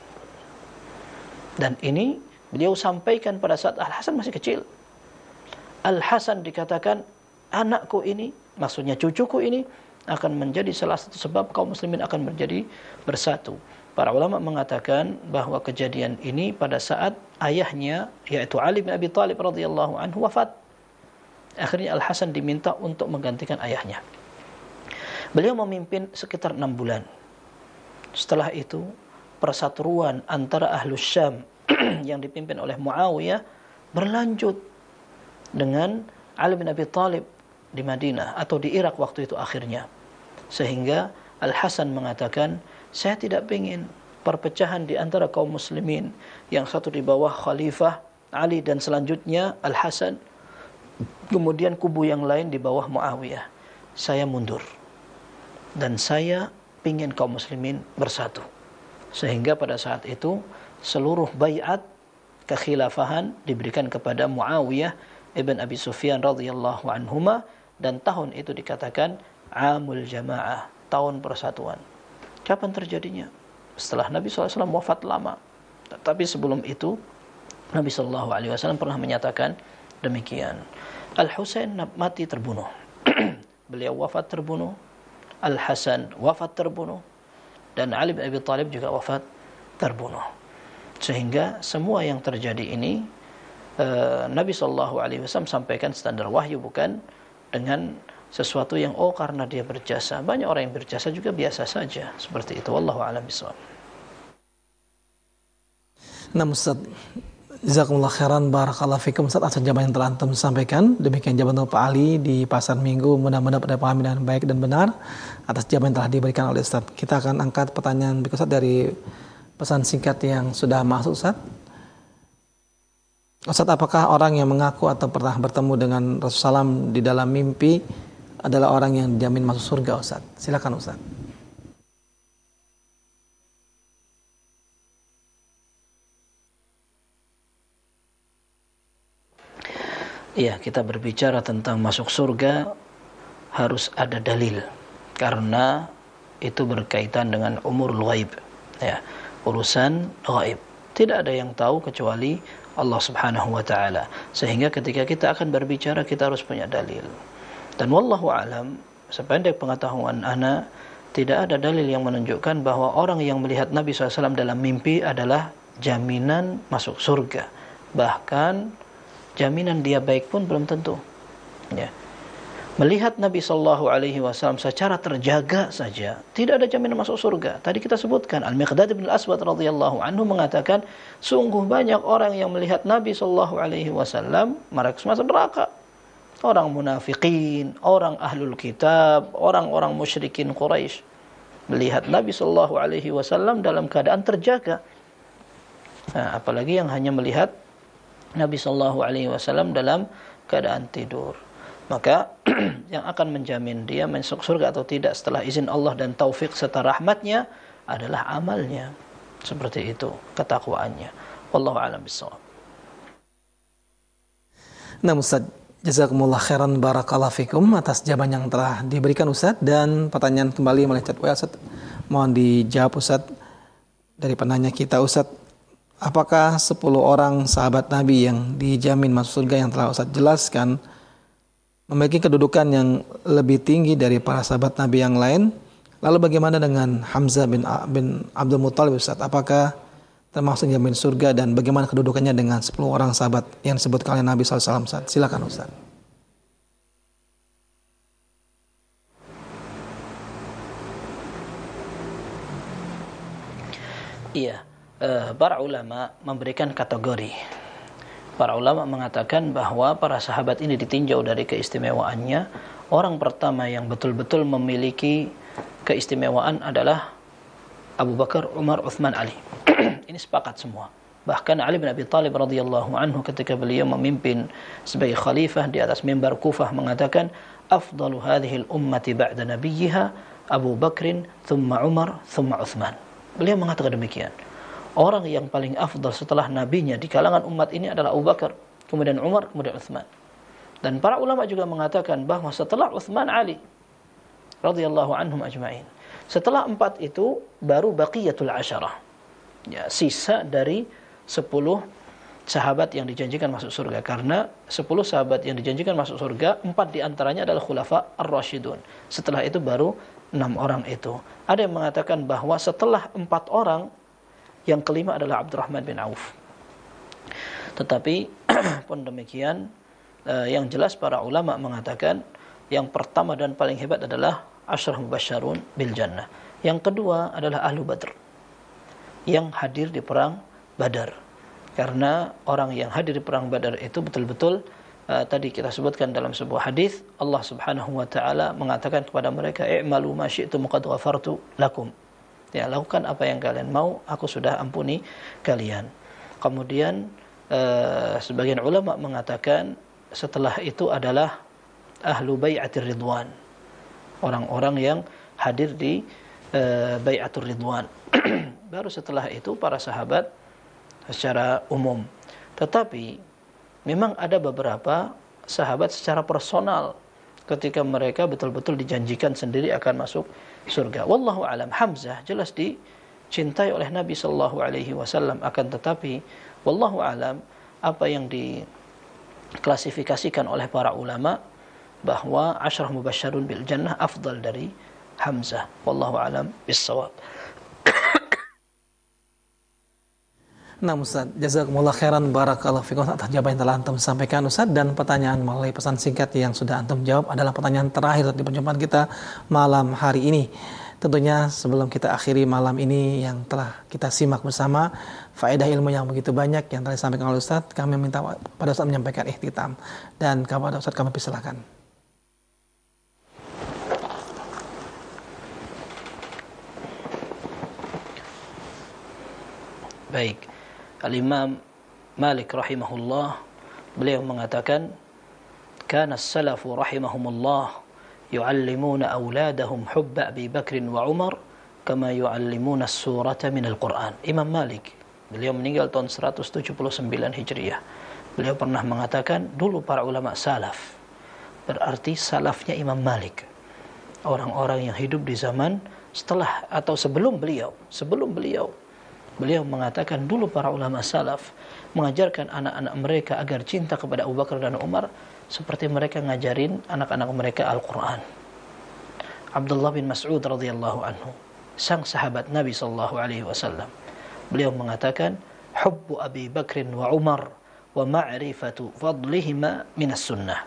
Dan ini beliau sampaikan pada saat Al-Hasan masih kecil. Al-Hasan dikatakan, anakku ini, maksudnya cucuku ini, akan menjadi salah satu sebab kaum muslimin akan menjadi bersatu. Para ulama mengatakan bahwa kejadian ini pada saat ayahnya, yaitu Ali bin Abi Thalib radhiyallahu anhu, wafat. Akhirnya Al-Hasan diminta untuk menggantikan ayahnya. Beliau memimpin sekitar 6 bulan. Setelah itu, persatuan antara Ahlus Syam yang dipimpin oleh Muawiyah berlanjut dengan Ali bin Abi Thalib di Madinah atau di Irak waktu itu akhirnya. Sehingga Al-Hasan mengatakan, saya tidak ingin perpecahan di antara kaum muslimin, yang satu di bawah Khalifah Ali dan selanjutnya Al-Hasan, kemudian kubu yang lain di bawah Muawiyah. Saya mundur dan saya ingin kaum muslimin bersatu. Sehingga pada saat itu seluruh baiat kekhilafahan diberikan kepada Muawiyah ibn Abi Sufyan radhiyallahu anhuma, dan tahun itu dikatakan Amul Jamaah, tahun persatuan. Kapan terjadinya? Setelah Nabi SAW wafat lama. Tapi sebelum itu Nabi SAW pernah menyatakan demikian. Al-Husain mati terbunuh. Beliau wafat terbunuh. Al-Hasan wafat terbunuh. Dan Ali bin Abi Thalib juga wafat terbunuh. Sehingga semua yang terjadi ini Nabi SAW sampaikan standar wahyu, bukan dengan sesuatu yang karena dia berjasa. Banyak orang yang berjasa juga biasa saja. Seperti itu. Wallahu a'lam bishawab. Nah, Ustaz, jazakumullah khairan, barakallahu fikum Ustaz atas jawaban yang telah antum sampaikan. Demikian jawaban Pak Ali di Pasar Minggu. Mudah-mudahan pada pahami dengan baik dan benar atas jawaban yang telah diberikan oleh Ustaz. Kita akan angkat pertanyaan berikut Ustaz dari pesan singkat yang sudah masuk Ustaz. Ustaz, apakah orang yang mengaku atau pernah bertemu dengan Rasulullah SAW di dalam mimpi adalah orang yang dijamin masuk surga Ustaz? Silakan Ustaz. Iya, kita berbicara tentang masuk surga harus ada dalil, karena itu berkaitan dengan umurul ghaib, ya, urusan ghaib. Tidak ada yang tahu kecuali Allah Subhanahu wa taala. Sehingga ketika kita akan berbicara kita harus punya dalil. Dan wallahu alam, sependek pengetahuan ana, tidak ada dalil yang menunjukkan bahwa orang yang melihat Nabi SAW dalam mimpi adalah jaminan masuk surga. Bahkan jaminan dia baik pun belum tentu. Ya. Melihat Nabi SAW secara terjaga saja tidak ada jaminan masuk surga. Tadi kita sebutkan Al-Miqdad bin Al-Aswad radhiyallahu anhu mengatakan, sungguh banyak orang yang melihat Nabi SAW mereka masuk neraka. orang munafikin, orang ahlul kitab, orang-orang musyrikin Quraisy melihat Nabi sallallahu alaihi wasallam dalam keadaan terjaga. Nah, apalagi yang hanya melihat Nabi sallallahu alaihi wasallam dalam keadaan tidur. Maka yang akan menjamin dia masuk surga atau tidak setelah izin Allah dan taufik serta rahmatnya adalah amalnya. Seperti itu ketakwaannya. Wallahu a'lam bishawab. Nah Ustaz, jazakumullah khairan barakallahu fikum atas jawaban yang telah diberikan Ustaz. Dan pertanyaan kembali melalui chat WA Ustaz, mohon dijawab Ustaz dari penanya kita Ustaz. Apakah 10 orang sahabat Nabi yang dijamin masuk surga yang telah Ustaz jelaskan memiliki kedudukan yang lebih tinggi dari para sahabat Nabi yang lain? Lalu bagaimana dengan Hamzah bin Abdul Muttalib Ustaz? Apakah termasuk jamin surga dan bagaimana kedudukannya dengan 10 orang sahabat yang disebutkan oleh Nabi SAW Ustaz? Silakan Ustaz. Iya, para ulama memberikan kategori. Para ulama mengatakan bahwa para sahabat ini ditinjau dari keistimewaannya. Orang pertama yang betul-betul memiliki keistimewaan adalah Abu Bakar, Umar, Uthman, Ali. Ini sepakat semua. Bahkan Ali bin Abi Thalib radhiyallahu anhu ketika beliau memimpin sebagai khalifah di atas mimbar Kufah mengatakan, afdalu hadhil ummati ba'da nabiyyiha Abu Bakrin, thumma Umar, thumma Uthman. Beliau mengatakan demikian. Orang yang paling afdal setelah nabinya di kalangan umat ini adalah Abu Bakar, kemudian Umar, kemudian Uthman. Dan para ulama juga mengatakan bahwa setelah Uthman, Ali radhiyallahu anhum ajma'in. Setelah 4 itu baru baqiyatul asyarah. Ya, sisa dari 10 sahabat yang dijanjikan masuk surga. Karena 10 sahabat yang dijanjikan masuk surga, 4 diantaranya adalah khulafa ar-rasyidun. Setelah itu baru 6 orang itu. Ada yang mengatakan bahwa setelah 4 orang, yang kelima adalah Abdurrahman bin Auf. Tetapi pun demikian, yang jelas para ulama mengatakan yang pertama dan paling hebat adalah Asyrah Mubasysyarun bil Jannah. Yang kedua adalah Ahlu Badr, yang hadir di perang Badar. Karena orang yang hadir di perang Badar itu betul-betul tadi kita sebutkan dalam sebuah hadis, Allah Subhanahu wa taala mengatakan kepada mereka, i'malu ma syi'tum qad ghafartu lakum. Ya, lakukan apa yang kalian mau, aku sudah ampuni kalian. Kemudian sebagian ulama mengatakan setelah itu adalah ahlu bai'atir ridwan, orang-orang yang hadir di bai'atur ridwan. Baru setelah itu para sahabat secara umum. Tetapi memang ada beberapa sahabat secara personal ketika mereka betul-betul dijanjikan sendiri akan masuk surga. Wallahu alam. Hamzah jelas dicintai oleh Nabi sallallahu alaihi wasallam, akan tetapi wallahu alam apa yang diklasifikasikan oleh para ulama bahwa Asyrah Mubasysyarun bil Jannah afdal dari Hamzah. Wallahu alam bissawab. Nah Ustaz, jazakumullah khairan barakallahu fikum atas jawaban yang telah antum sampaikan Ustaz. Dan pertanyaan melalui pesan singkat yang sudah antum jawab adalah pertanyaan terakhir di perjumpaan kita malam hari ini. Tentunya sebelum kita akhiri malam ini yang telah kita simak bersama, faedah ilmu yang begitu banyak yang telah disampaikan oleh Ustaz, kami minta pada Ustaz menyampaikan ikhtitam. Dan kepada Ustaz kami persilakan. Baik. Al-Imam Malik rahimahullah, beliau mengatakan, kana as-salafu rahimahumullah yu'allimuna awladahum hubba Abi Bakr wa Umar kama yu'allimuna as-surata min al-Qur'an. Imam Malik, beliau meninggal tahun 179 Hijriah. Beliau pernah mengatakan, dulu para ulama salaf, berarti salafnya Imam Malik, orang-orang yang hidup di zaman setelah atau sebelum beliau, beliau mengatakan dulu para ulama salaf mengajarkan anak-anak mereka agar cinta kepada Abu Bakar dan Umar seperti mereka ngajarin anak-anak mereka Al-Quran. Abdullah bin Mas'ud radhiyallahu anhu, sang sahabat Nabi sallallahu alaihi wasallam, beliau mengatakan, hubbu Abi Bakrin wa Umar wa ma'rifatu fadlihima minas sunnah.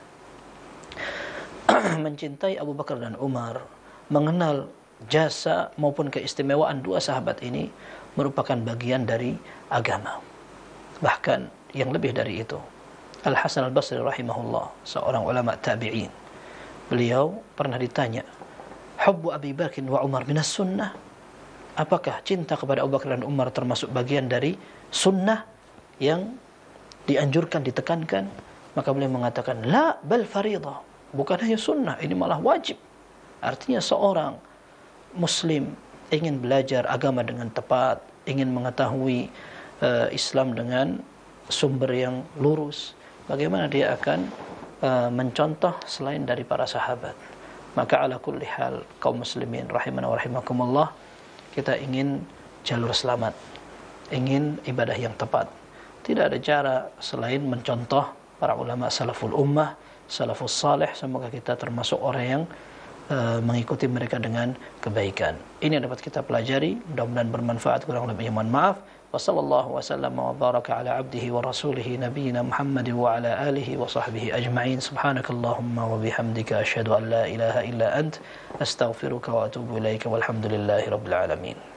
Mencintai Abu Bakar dan Umar, mengenal jasa maupun keistimewaan dua sahabat ini merupakan bagian dari agama. Bahkan yang lebih dari itu, Al-Hasan Al-Basri rahimahullah, seorang ulama tabi'in. Beliau pernah ditanya, hubbu Abi Bakr wa Umar minas sunnah? Apakah cinta kepada Abu Bakar dan Umar termasuk bagian dari sunnah yang dianjurkan, ditekankan? Maka beliau mengatakan, la bal faridah. Bukan hanya sunnah, ini malah wajib. Artinya seorang muslim ingin belajar agama dengan tepat, ingin mengetahui Islam dengan sumber yang lurus, bagaimana dia akan mencontoh selain dari para sahabat. Maka ala kulli hal, kaum muslimin rahimana wa rahimakumullah, kita ingin jalur selamat, ingin ibadah yang tepat. Tidak ada cara selain mencontoh para ulama salaful ummah, salafus salih. Semoga kita termasuk orang yang mengikuti mereka dengan kebaikan. Ini yang dapat kita pelajari, mudah-mudahan bermanfaat. Kurang lebihnya mohon maaf. Wassallallahu wasallam wa baraka ala abdihi wa rasulihi nabiyina Muhammad wa ala alihi wa sahbihi ajma'in. Subhanakallahumma wa bihamdika asyhadu an la ilaha illa ant astaghfiruka wa atubu ilaika walhamdulillahi rabbil alamin.